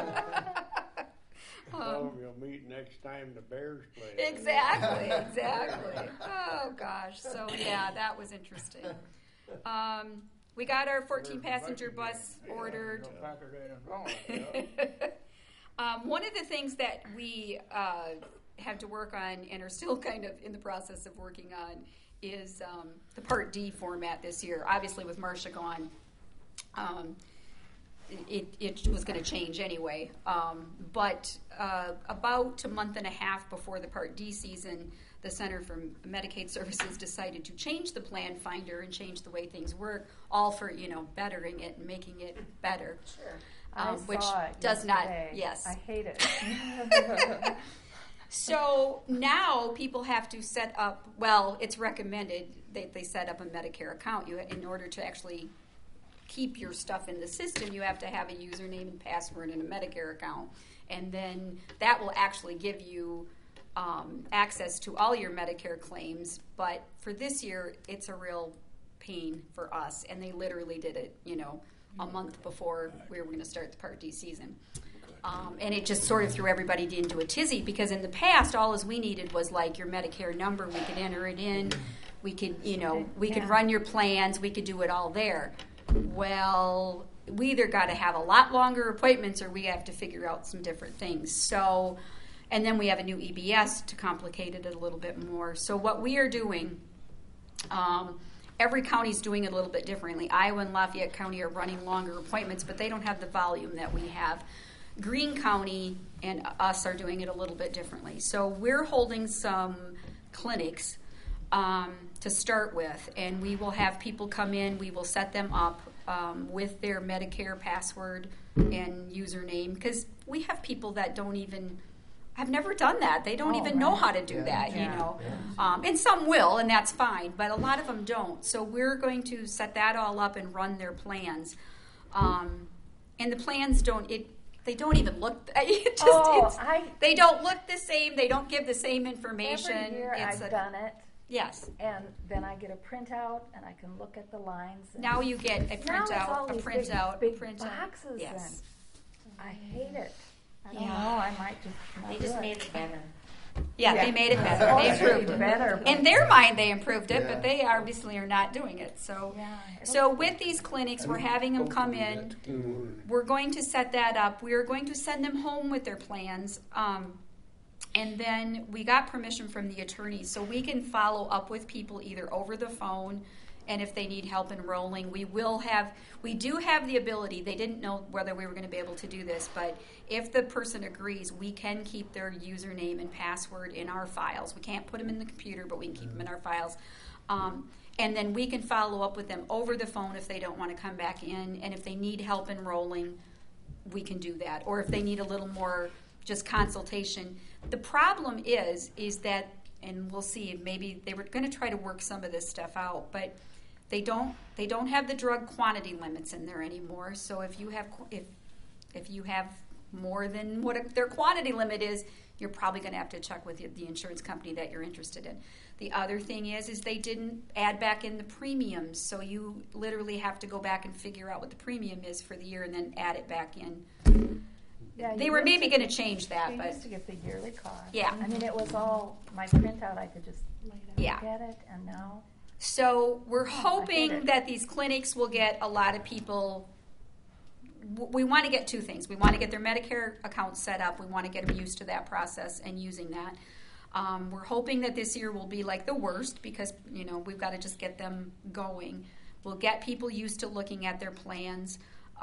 You'll meet next time the Bears play. Exactly. Oh, gosh. So, yeah, that was interesting. We got our 14-passenger bus ordered. One of the things that we have to work on and are still kind of in the process of working on is the Part D format this year. Obviously, with Marcia gone, it was going to change anyway. But about a month and a half before the Part D season, the Center for Medicaid Services decided to change the plan finder and change the way things work, all for, bettering it and making it better. Sure. Which saw it does not, yesterday. yes. I hate it. So now people have to set up, well, it's recommended that they set up a Medicare account. In order to actually keep your stuff in the system, you have to have a username and password and a Medicare account. And then that will actually give you access to all your Medicare claims. But for this year, it's a real pain for us. And they literally did it, a month before we were going to start the Part D season. And it just sort of threw everybody into a tizzy because in the past, all we needed was like your Medicare number. We could enter it in. We could, we could run your plans. We could do it all there. Well, we either got to have a lot longer appointments or we have to figure out some different things. So, and then we have a new EBS to complicate it a little bit more. So what we are doing, every county's doing it a little bit differently. Iowa and Lafayette County are running longer appointments, but they don't have the volume that we have. Greene County and us are doing it a little bit differently. So we're holding some clinics to start with, and we will have people come in. We will set them up with their Medicare password and username because we have people that have never done that. They don't even know how to do that, and some will, and that's fine, but a lot of them don't. So we're going to set that all up and run their plans. And the plans they don't even look. They don't look the same. They don't give the same information. Every year I've done it. Yes. And then I get a printout, and I can look at the lines. Now you get a printout, big boxes. Yes. And I hate it. I don't know. I might just. They just made it better. Yeah, they made it better. Oh, They it's improved it. better. In their mind, they improved it, Yeah. but they obviously are not doing it. So, Yeah, so with these clinics, we're having them come in. We're going to set that up. We are going to send them home with their plans. And then we got permission from the attorney, so we can follow up with people either over the phone, and if they need help enrolling, we do have the ability. They didn't know whether we were going to be able to do this, but if the person agrees, we can keep their username and password in our files. We can't put them in the computer, but we can keep them in our files. And then we can follow up with them over the phone if they don't want to come back in, and if they need help enrolling, we can do that. Or if they need a little more just consultation. The problem is that, and we'll see, maybe they were going to try to work some of this stuff out, but they don't have the drug quantity limits in there anymore. So if you have more than what their quantity limit is, you're probably going to have to check with the insurance company that you're interested in. The other thing is they didn't add back in the premiums, so you literally have to go back and figure out what the premium is for the year and then add it back in. Yeah, They were maybe going to change that, You but used to get the yearly cost. Yeah. I mean, it was all my printout. I could just Yeah. look at it, and now so we're I hate hoping it. that these clinics will get a lot of people. We want to get two things. We want to get their Medicare account set up. We want to get them used to that process and using that. We're hoping that this year will be like the worst because, we've got to just get them going. We'll get people used to looking at their plans.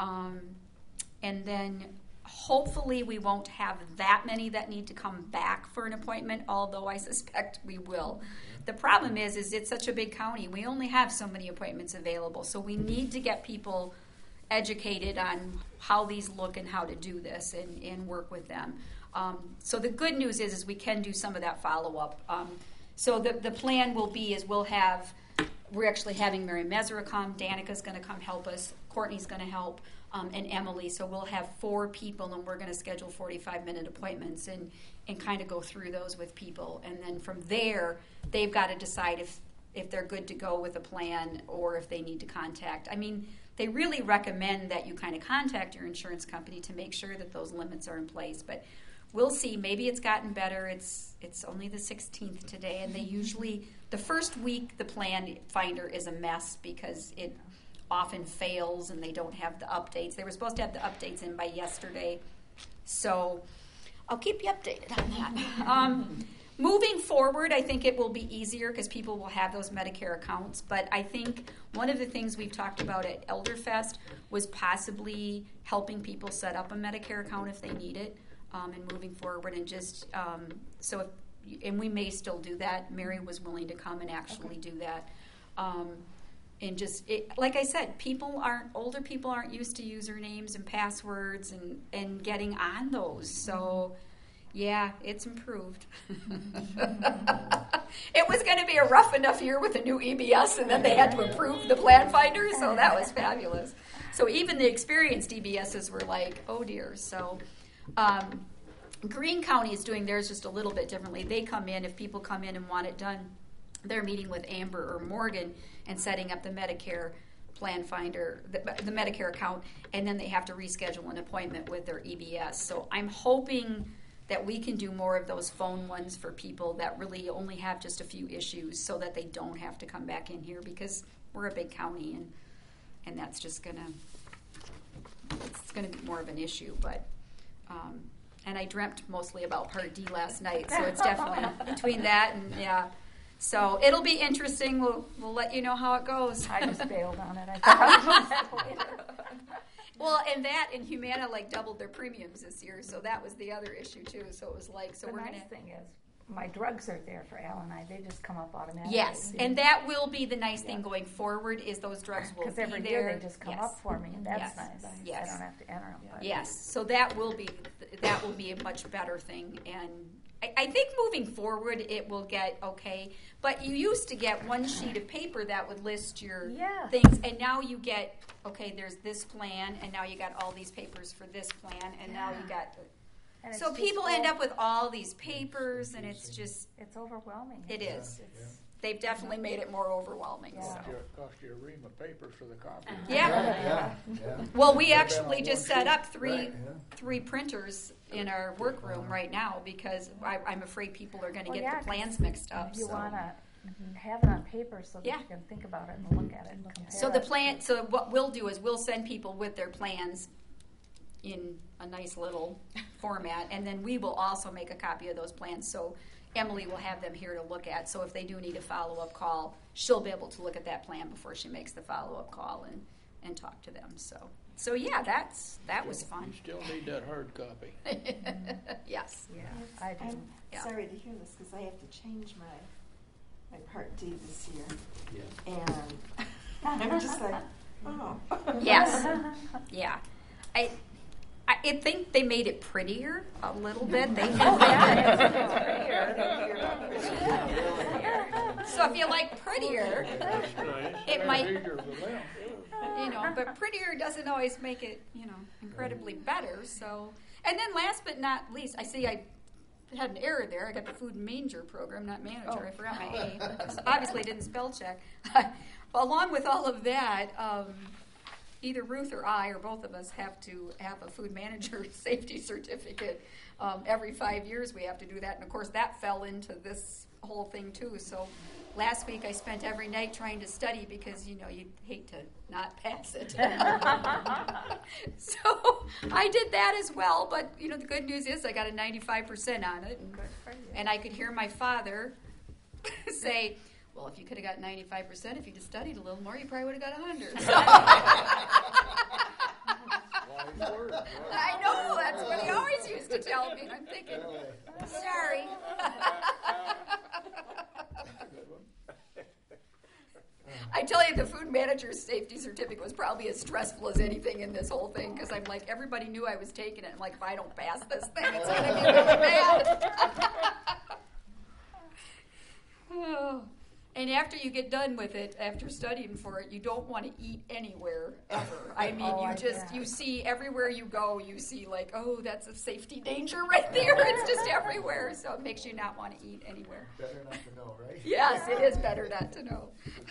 And then hopefully we won't have that many that need to come back for an appointment, although I suspect we will. The problem is it's such a big county. We only have so many appointments available. So we need to get people educated on how these look and how to do this and work with them. So the good news is we can do some of that follow-up. So the plan will be is we're actually having Mary Mesra come. Danica's going to come help us. Courtney's going to help. And Emily. So we'll have 4 people, and we're going to schedule 45-minute appointments and kind of go through those with people. And then from there, they've got to decide if they're good to go with a plan or if they need to contact. I mean, they really recommend that you kind of contact your insurance company to make sure that those limits are in place. But we'll see. Maybe it's gotten better. It's only the 16th today, and they usually, the first week, the plan finder is a mess because it often fails and they don't have the updates. They were supposed to have the updates in by yesterday. So I'll keep you updated on that. Moving forward, I think it will be easier because people will have those Medicare accounts. But I think one of the things we've talked about at Elderfest was possibly helping people set up a Medicare account if they need it, and moving forward. And just and we may still do that. Mary was willing to come and actually do that. And like I said, older people aren't used to usernames and passwords and getting on those. So, yeah, it's improved. It was going to be a rough enough year with a new EBS, and then they had to approve the plan finder, so that was fabulous. So even the experienced EBSs were like, oh dear. So Greene County is doing theirs just a little bit differently. They come in, if people come in and want it done, they're meeting with Amber or Morgan and setting up the Medicare plan finder, the Medicare account, and then they have to reschedule an appointment with their EBS. So I'm hoping that we can do more of those phone ones for people that really only have just a few issues so that they don't have to come back in here because we're a big county and that's just it's gonna be more of an issue. But and I dreamt mostly about Part D last night, so it's definitely between that and yeah. So it'll be interesting. We'll let you know how it goes. I just bailed on it. I thought I was later. Well, and Humana doubled their premiums this year, so that was the other issue too. So it was the nice thing is my drugs are there for Al and I. They just come up automatically. Yes, and that will be the nice thing going forward is those drugs will be there. Because every year they just come up for me, and that's nice. Yes. I don't have to enter them. But. Yes, so that will be a much better thing, and I think moving forward it will get okay. But you used to get one sheet of paper that would list your things, and now you get there's this plan, and now you got all these papers for this plan, and now you got. So people end up with all these papers, and it's overwhelming. It is. they've definitely made it more overwhelming. Yeah. So. Cost you a ream of paper for the copy. Yeah. Yeah. Well, we They've been actually on just one set sheet. up three Right, yeah. three printers in our workroom right now because I'm afraid people are going to Well, get yeah, the plans mixed up. You so. want to have it on paper so that Yeah. you can think about it and look at it and compare So it. So what we'll do is we'll send people with their plans in a nice little format, and then we will also make a copy of those plans. So Emily will have them here to look at. So if they do need a follow-up call, she'll be able to look at that plan before she makes the follow-up call and talk to them. So yeah, that was fun. You still need that hard copy. Yes. Yeah, I do. I'm Yeah. sorry to hear this because I have to change my Part D this year. Yeah. And I'm just like, oh. Yes. Yeah. I think they made it prettier a little bit. They So if you like prettier, That's nice. it might, Eager for them. but prettier doesn't always make it, incredibly better. So, and then last but not least, I had an error there. I got the food and manger program, not manager. I forgot my A. Obviously didn't spell check. Along with all of that, either Ruth or I or both of us have to have a food manager safety certificate. Every 5 years we have to do that. And of course that fell into this whole thing too. So last week I spent every night trying to study because, you'd hate to not pass it. So I did that as well. But, the good news is I got a 95% on it. And I could hear my father say, well, if you could have got 95%, if you'd have studied a little more, you probably would have got 100. So. I know, that's what he always used to tell me. I'm thinking, sorry. I tell you, the food manager's safety certificate was probably as stressful as anything in this whole thing because I'm like, everybody knew I was taking it. I'm like, if I don't pass this thing, it's going to be really bad. Oh. And after you get done with it, after studying for it, you don't want to eat anywhere ever. I mean, you see everywhere you go, you see like, oh, that's a safety danger right there. It's just everywhere. So it makes you not want to eat anywhere. Better not to know, right? Yes, it is better not to know.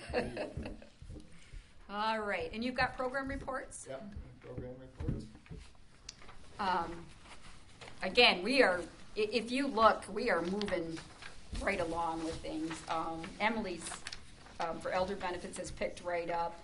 All right. And you've got program reports? Yep, program reports. Again, if you look, we are moving right along with things. Emily's for elder benefits has picked right up.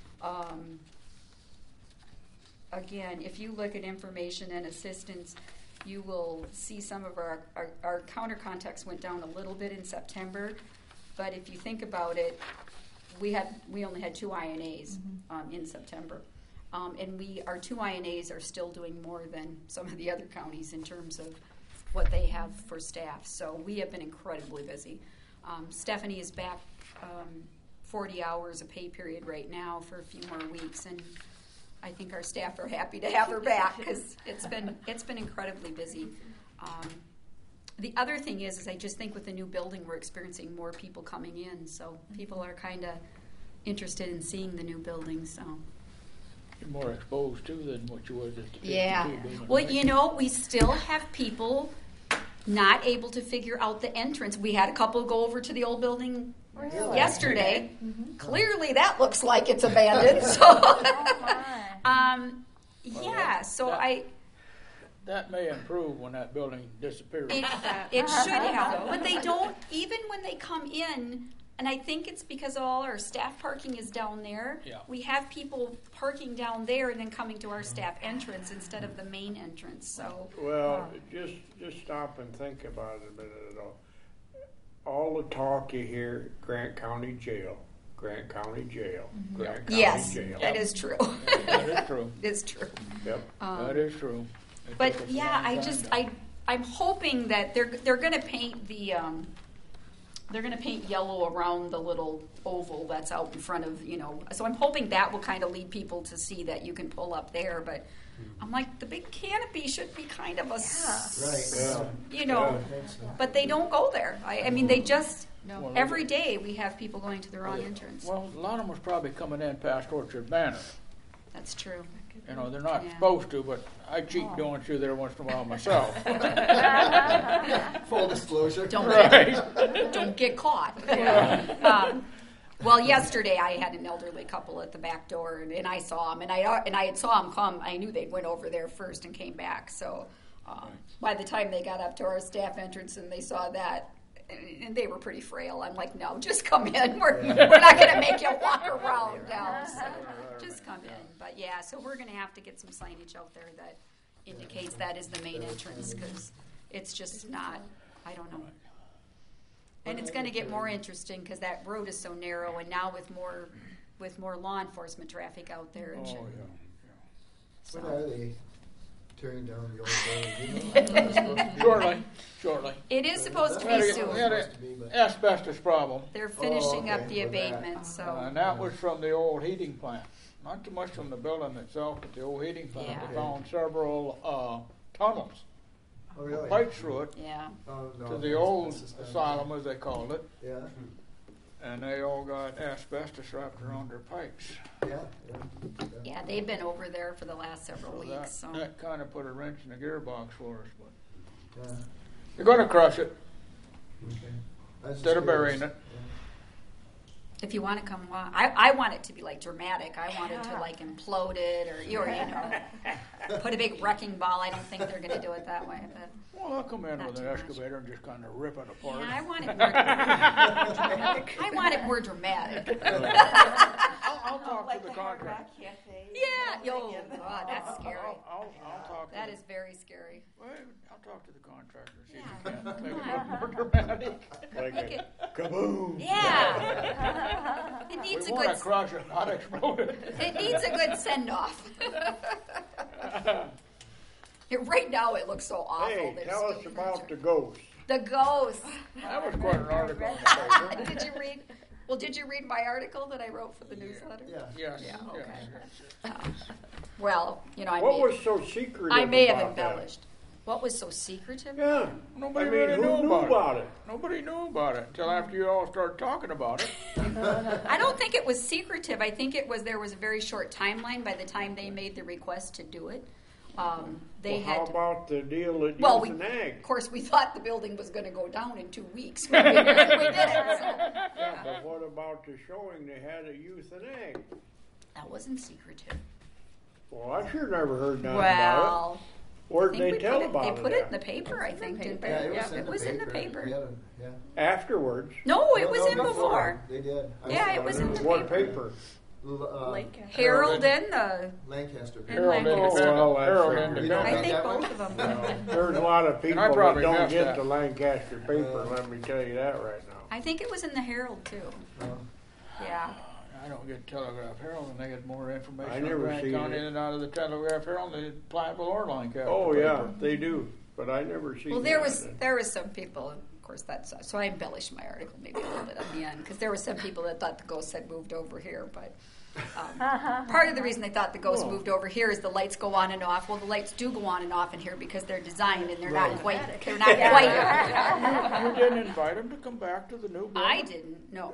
Again, if you look at information and assistance, you will see some of our counter contacts went down a little bit in September, but if you think about it, we only had 2 INAs in September. And our 2 INAs are still doing more than some of the other counties in terms of what they have for staff. So we have been incredibly busy. Stephanie is back 40 hours a pay period right now for a few more weeks, and I think our staff are happy to have her back because it's been incredibly busy. The other thing is I just think with the new building we're experiencing more people coming in, so people are kind of interested in seeing the new building. So. You're more exposed to than what you was at the 52 Yeah. building, Well, right? we still have people not able to figure out the entrance. We had a couple go over to the old building yesterday. Mm-hmm. Clearly, that looks like it's abandoned. So, That may improve when that building disappears. It should help, but they don't. Even when they come in. And I think it's because all our staff parking is down there. Yeah. We have people parking down there and then coming to our staff entrance instead of the main entrance. So Well, just stop and think about it a minute. All the talk you hear, Grant County Jail, Grant County Jail, Grant County yes, Jail. that is true. That is true. It's true. Yep. That is true. It But took us a yeah, long time I'm hoping that they're going to paint the. They're going to paint yellow around the little oval that's out in front of, So I'm hoping that will kind of lead people to see that you can pull up there. But I'm like, the big canopy should be kind of a, but they don't go there. I mean, they just, every day we have people going to the wrong entrance. Well, a lot of them was probably coming in past Orchard Manor. That's true. You know, they're not Yeah. supposed to, but I cheat going through there once in a while myself. Full disclosure. Don't get caught. Well, yesterday I had an elderly couple at the back door, and I saw them, and I had saw them come. I knew they went over there first and came back. So by the time they got up to our staff entrance and they saw that, and they were pretty frail, I'm like, no, just come in. We're not going to make you walk around now. So just come in. But yeah, so we're going to have to get some signage out there that indicates that is the main entrance, because it's just not. I don't know. And it's going to get more interesting because that road is so narrow, and now with more law enforcement traffic out there, it should. When are they tearing down the old building? Shortly. It is supposed to be soon. We had an asbestos problem. They're finishing up the with that. abatement, so. And that was from the old heating plant. Not too much from the building itself, but the old heating plant. Yeah. They found several tunnels, Oh, really? pipes through it, Yeah. Oh, no, to the old that's just- asylum, as they called it. Yeah, And they all got asbestos wrapped around their pipes. yeah. Yeah, they've been over there for the last several So weeks. So. that kind of put a wrench in the gearbox for us. But Yeah. they're going to crush it Okay. I was just instead of curious. burying it. If you want to come walk, I want it to be like dramatic. I want it to like implode it, or you know, put a big wrecking ball. I don't think they're going to do it that way. But Well, I'll come in Not with an too much. excavator and just kind of rip it apart. yeah, I want it more dramatic. I want it more dramatic. I'll talk Like to the the Hard contractor. Rock Cafe. Yeah, yo, God, that's scary. I'll talk to That the- is very scary. Well, I'll talk to the contractor and see Yeah. if he can make it Come look more dramatic. Like Make a it- kaboom. Yeah, it needs We a want good. to crush it, not explode it. It needs a good send off. Right now, it looks so awful. Hey, There's tell us still about the pressure. ghost. The ghost. That was quite an article in the paper. Did you read? Well, did you read my article that I wrote for the newsletter? Yeah. Yes. Yeah, yes, okay. yes. Well, you know, What was so secretive I may have about that? embellished. What was so secretive? Yeah. Nobody I mean, really who knew about it? Nobody knew about it until after you all started talking about it. I don't think it was secretive. I think it was there was a very short timeline by the time they made the request to do it. They Well, had how to, about the deal at well, Youth and Ag? of course, we thought the building was going to go down in 2 weeks. We did it. So. Yeah, but what about the showing they had at Youth and Ag? That wasn't secretive. Well, I sure never heard nothing about Well, it. Where I did think they we tell put about it. They put it in the at? paper, I think, didn't they? Yeah, it was in the paper. Yeah. Afterwards. No, it No, was no, in before. They did. Yeah, it was in the What paper. paper? Herald and the. Lancaster. And Herald Lancaster. Independent. Oh, well, that's Herald right. Independent. don't I have think that both one? of them. There's a lot of people I that probably don't missed get that. the Lancaster paper, let me tell you that right now. I think it was in the Herald too. No. Yeah. I don't get Telegraph Herald, and they get more information I on never Grant seen County it. than out of the Telegraph Herald than the Platteville or Lancaster Oh, paper. yeah, they do, but I never see Well, that. there was some people. Of course, that's so I embellished my article maybe a little bit at the end because there were some people that thought the ghosts had moved over here, but. Part of the reason they thought the ghost moved over here is the lights go on and off. Well, the lights do go on and off in here because they're designed and they're not quite. They're not quite. You didn't invite him to come back to the new building? I didn't. No.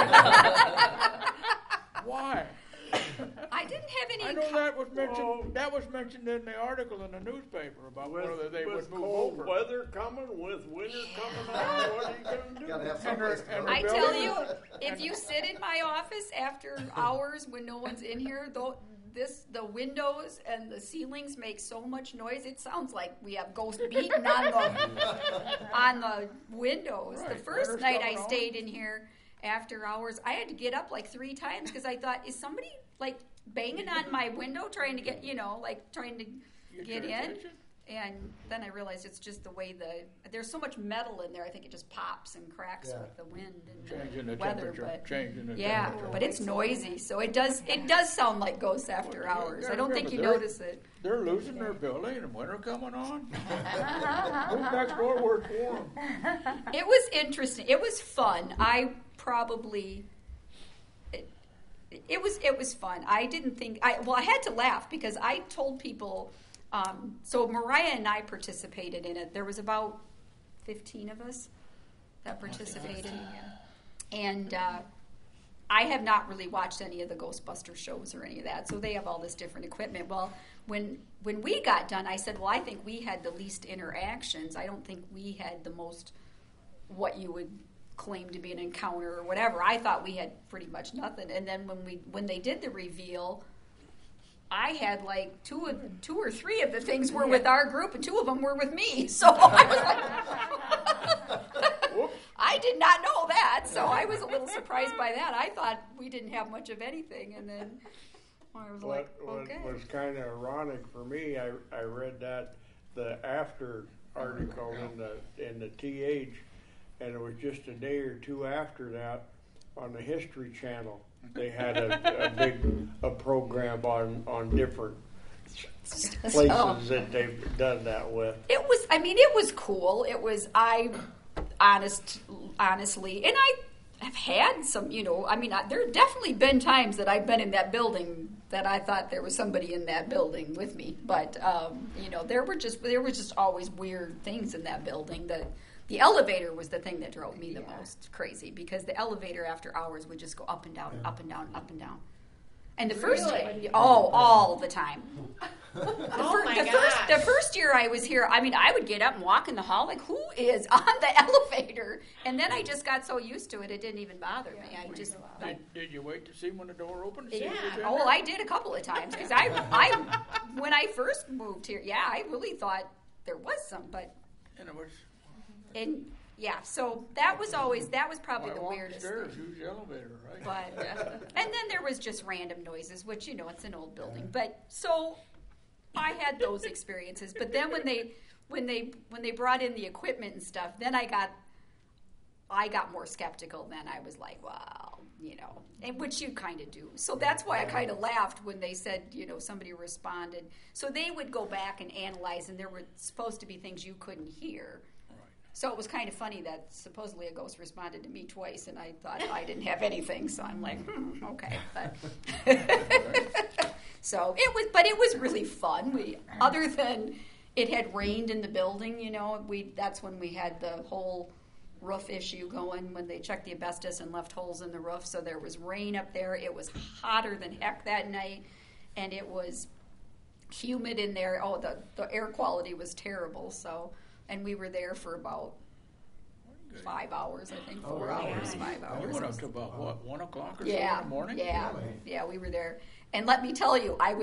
Why? I didn't have any. I know that was mentioned. That was mentioned in the article in the newspaper about whether they would with move cold over. weather coming, with winter coming on, what are you going to do? Gotta have And someplace to they're- go. and I the tell building- you, if you sit in my office after hours when no one's in here, though, the windows and the ceilings make so much noise. It sounds like we have ghosts beating on the windows. Right, The first winter's night I coming on. stayed in here after hours, I had to get up like 3 times because I thought, is somebody like banging on my window trying to get, trying to get your in? attention? And then I realized it's just the way there's so much metal in there. I think it just pops and cracks Yeah. with the wind and Changing the weather. temperature. But Changing the yeah, temperature. but it's noisy, so it does sound like ghosts after Well, you hours. gotta I don't think you remember, notice it. They're losing their building and winter coming on. Who's next door where it's warm? It was interesting. It was fun. I probably. It was fun. I didn't think I had to laugh because I told people. So Mariah and I participated in it. There was about 15 of us that participated, and I have not really watched any of the Ghostbuster shows or any of that, so they have all this different equipment. Well, when we got done, I said, well, I think we had the least interactions. I don't think we had the most what you would claim to be an encounter or whatever. I thought we had pretty much nothing. And then when they did the reveal, I had like two or three of the things were with our group, and 2 of them were with me. So I was like, I did not know that. So I was a little surprised by that. I thought we didn't have much of anything, and then I was like, okay. What was kind of ironic for me, I read that the after article in the TH, and it was just a day or 2 after that on the History Channel. They had a program on different places that they've done that with. It was cool. It was, honestly, and I have had some, there have definitely been times that I've been in that building that I thought there was somebody in that building with me. But, there were just always weird things in that building. The elevator was the thing that drove me the most crazy, because the elevator after hours would just go up and down, up and down, up and down. And the first all the time. The first year I was here, I would get up and walk in the hall like, who is on the elevator? And then I just got so used to it, it didn't even bother me. Did you wait to see when the door opened? Yeah. Oh, I did a couple of times, because I when I first moved here, I really thought there was some, but. And it was. And yeah, so that was probably the weirdest Stairs, thing. use the elevator, right? But and then there was just random noises, which it's an old building. But so I had those experiences. But then when they brought in the equipment and stuff, then I got more skeptical. Then I was like, well, and which you kind of do. So that's why I kind of laughed when they said, somebody responded. So they would go back and analyze, and there were supposed to be things you couldn't hear. So it was kind of funny that supposedly a ghost responded to me twice, and I thought I didn't have anything. So I'm like, okay. But so it was really fun. Other than it had rained in the building, that's when we had the whole roof issue going, when they checked the asbestos and left holes in the roof. So there was rain up there. It was hotter than heck that night, and it was humid in there. Oh, the air quality was terrible. So. And we were there for about 5 hours, I think. 4 hours, 5 hours. You went up to about, 1 o'clock or so in the morning? Yeah, we were there. And let me tell you, I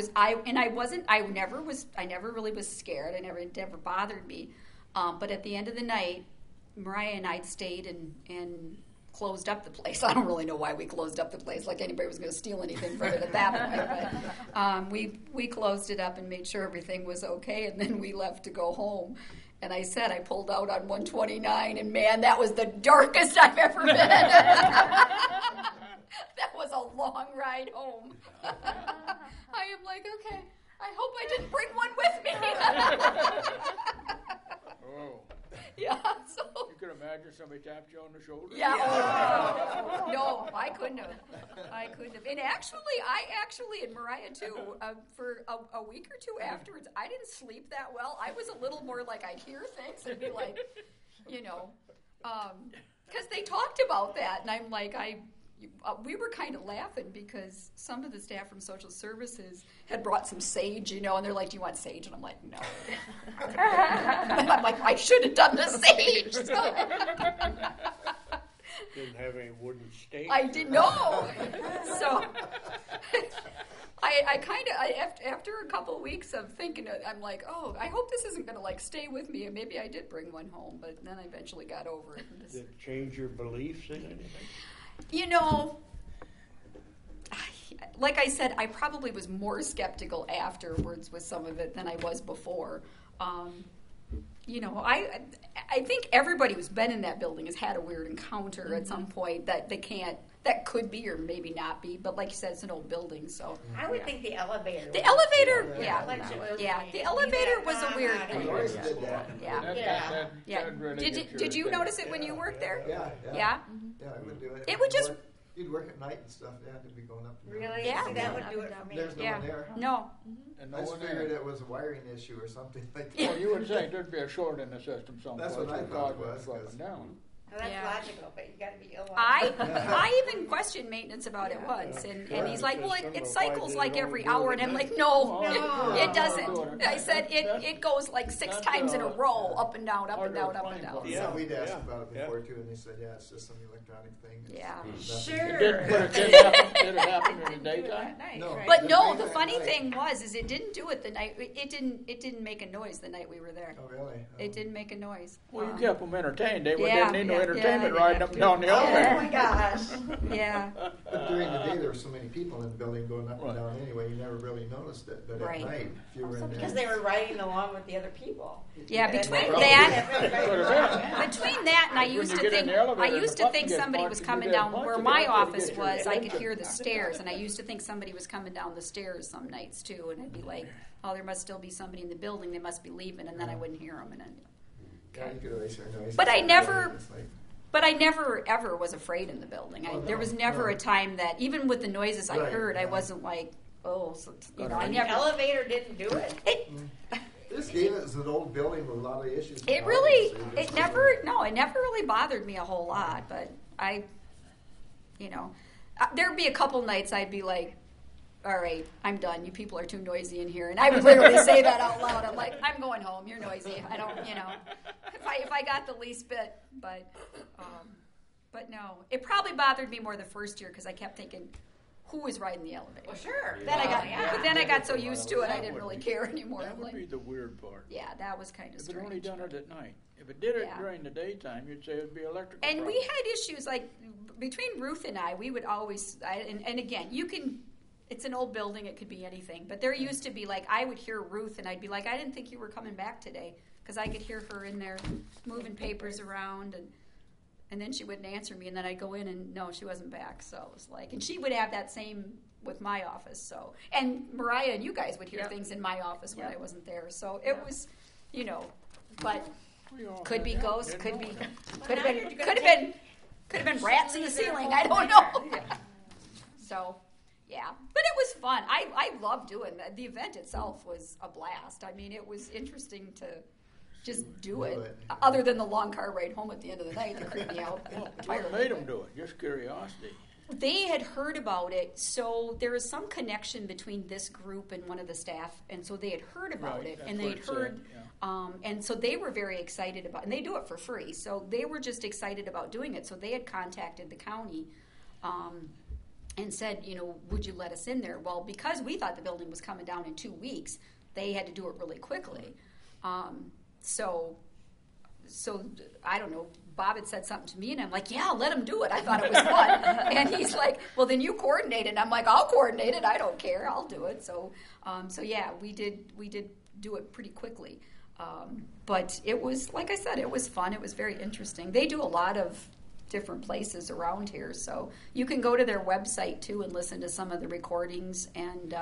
never really was scared. It never bothered me. But at the end of the night, Mariah and I stayed and closed up the place. I don't really know why we closed up the place, like anybody was going to steal anything from it at that point. But we closed it up and made sure everything was okay, and then we left to go home. And I said I pulled out on 129, and man, that was the darkest I've ever been. That was a long ride home. I am like, okay, I hope I didn't bring one with me. Oh. Yeah, so. You could imagine somebody tapped you on the shoulder? Yeah. Oh. No, I couldn't have. And actually, and Mariah too, for a week or two afterwards, I didn't sleep that well. I was a little more like I'd hear things and be like, because they talked about that, and I'm like, we were kind of laughing because some of the staff from social services had brought some sage, and they're like, do you want sage? And I'm like, no. I'm like, I should have done the sage. Didn't have any wooden stakes. I didn't know. So I kind of, after a couple of weeks of thinking, I'm like, oh, I hope this isn't going to stay with me. And maybe I did bring one home, but then I eventually got over it. Did it change your beliefs in anything? Like I said, I probably was more skeptical afterwards with some of it than I was before. I think everybody who's been in that building has had a weird encounter at some point that could be or maybe not be, but like you said, it's an old building, so. I would think the elevator. The elevator, yeah. The elevator was a weird thing. We always did that. Yeah. Did you notice it when you worked there? Yeah. Yeah? Yeah, I would do it. It would just. You'd work at night and stuff, to be going up and down. Really? Yeah. See, that would do it for me. There's no one there. No. And no I just one figured there. it was a wiring issue or something like Well, that. you would say there'd be a short in the system someplace. That's what I thought it was, Up and down. Well, that's Yeah. logical, but you got to be illogical. I even questioned maintenance about it once, and he's like, well, it cycles like every hour, and I'm like, no, No. it doesn't. I said, it goes like 6 times in a row, up and down, up and down, up and down. Yeah, So, we'd asked about it before too, and they said, yeah, it's just some electronic thing. It's Yeah. nothing. Sure. Did it happen in the daytime? No. Right. but no, Right. the funny thing was, is it didn't do it the night, it didn't make a noise the night we were there. Oh, really? It didn't make a noise. Well, you kept them entertained. They Yeah, didn't need no yeah, entertainment yeah. riding up and down the Oh elevator. my gosh. Yeah. But during the day, there were so many people in the building going up Right. and down anyway, you never really noticed it. But Right. at night, if you were in Because there. they were riding along with the other people. Yeah, And between then- that, between that and I When used you to get in think, the elevator I and used the to think button somebody gets was punched, coming you get down punched, where you my get to office get your was. I could attention. hear the stairs, and I used to think somebody was coming down the stairs some nights too, and I'd be like, oh, there must still be somebody in the building. They must be leaving, and then I wouldn't hear them. And then, Yeah, you could always hear noise. But I never- It's like, but I never ever was afraid in the building. Oh, There no, was never no. a time that, even with the noises I Right, heard, I right. wasn't like, oh, so, you know, I The never. elevator didn't do it. This game is an old building with a lot of issues. It really, it never really bothered me a whole lot, but I, you know, there'd be a couple nights I'd be like, all right, I'm done. You people are too noisy in here. And I would literally say that out loud. I'm like, I'm going home. You're noisy. I don't, you know, if I got the least bit, but no, it probably bothered me more the first year because I kept thinking, who was riding the elevator? Well, sure. Then I got, Yeah. but then I got so used to it, I That didn't would really be- care anymore. That I'm would like, be the weird part. yeah, that was kind of If it only strange. done it at night. If it did it Yeah. during the daytime, you'd say it'd be electrical. And we problem. had issues like between Ruth and I. We would always, and again, you can. It's an old building; it could be anything. But there used to be like I would hear Ruth, and I'd be like, I didn't think you were coming back today because I could hear her in there moving papers around, and then she wouldn't answer me, and then I'd go in, and no, she wasn't back. So it was like, and she would have that same with my office. So and Mariah and you guys would hear Yep. things in my office when Yep. I wasn't there. So it was, you know, but. We all Could had be that, ghosts. didn't Could we? be. Well, Could now have you're been. gonna Could have take- been. Could have been rats in the Leave their ceiling. whole I don't thing know. So, yeah, but it was fun. I loved doing that. The event itself was a blast. I mean, it was interesting to just do it. Other than the long car ride home at the end of the night that creeped me out. What made them do it? Just curiosity. They had heard about it, so there is some connection between this group and one of the staff, and so they had heard about Right, it, that's and what they'd it said, heard, yeah. and so they were very excited about, and they do it for free, so they were just excited about doing it. So they had contacted the county, and said, you know, would you let us in there? Well, because we thought the building was coming down in 2 weeks, they had to do it really quickly. So I don't know. Bob had said something to me, and I'm like, yeah, let him do it. I thought it was fun. And he's like, well, then you coordinate it. And I'm like, I'll coordinate it. I don't care. I'll do it. So yeah, we did do it pretty quickly. But it was, like I said, it was fun. It was very interesting. They do a lot of different places around here, so you can go to their website too and listen to some of the recordings, and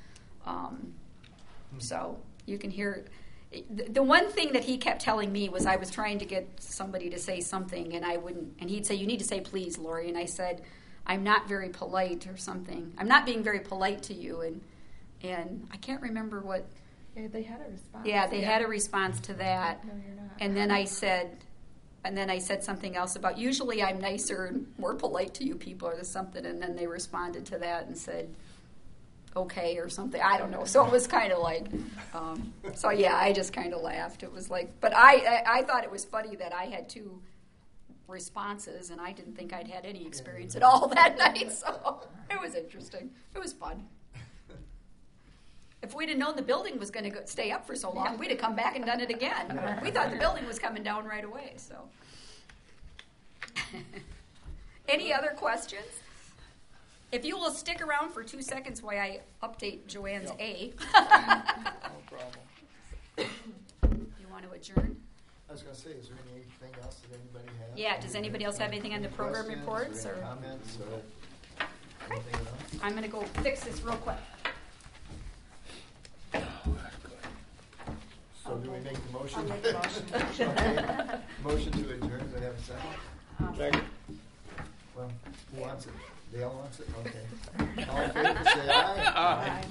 so you can hear. The one thing that he kept telling me was I was trying to get somebody to say something, and I wouldn't, and he'd say, you need to say please, Lori, and I said, I'm not very polite or something. I'm not being very polite to you, and I can't remember what. Yeah, they had a response. Yeah, they had a response to that. No, you're not. And then I said something else about usually I'm nicer and more polite to you people or something, and then they responded to that and said okay or something. I don't know. So it was kind of like, so yeah, I just kind of laughed. It was like, but I thought it was funny that I had 2 responses, and I didn't think I'd had any experience at all that night. So it was interesting. It was fun. If we'd have known the building was going to stay up for so long, we'd have come back and done it again. We thought the building was coming down right away. So, any other questions? If you will stick around for 2 seconds while I update Joanne's A. No problem. You want to adjourn? I was going to say, is there anything else that anybody has? Yeah, does anybody else have anything on the Any program questions reports, any or- comments or anything else? I'm going to go fix this real quick. So do we make the motion? I'll make the motion. Okay. Motion to adjourn, do I have a second? Second. Well, who wants it? Dale wants it? Okay. All in favor, say aye. Aye.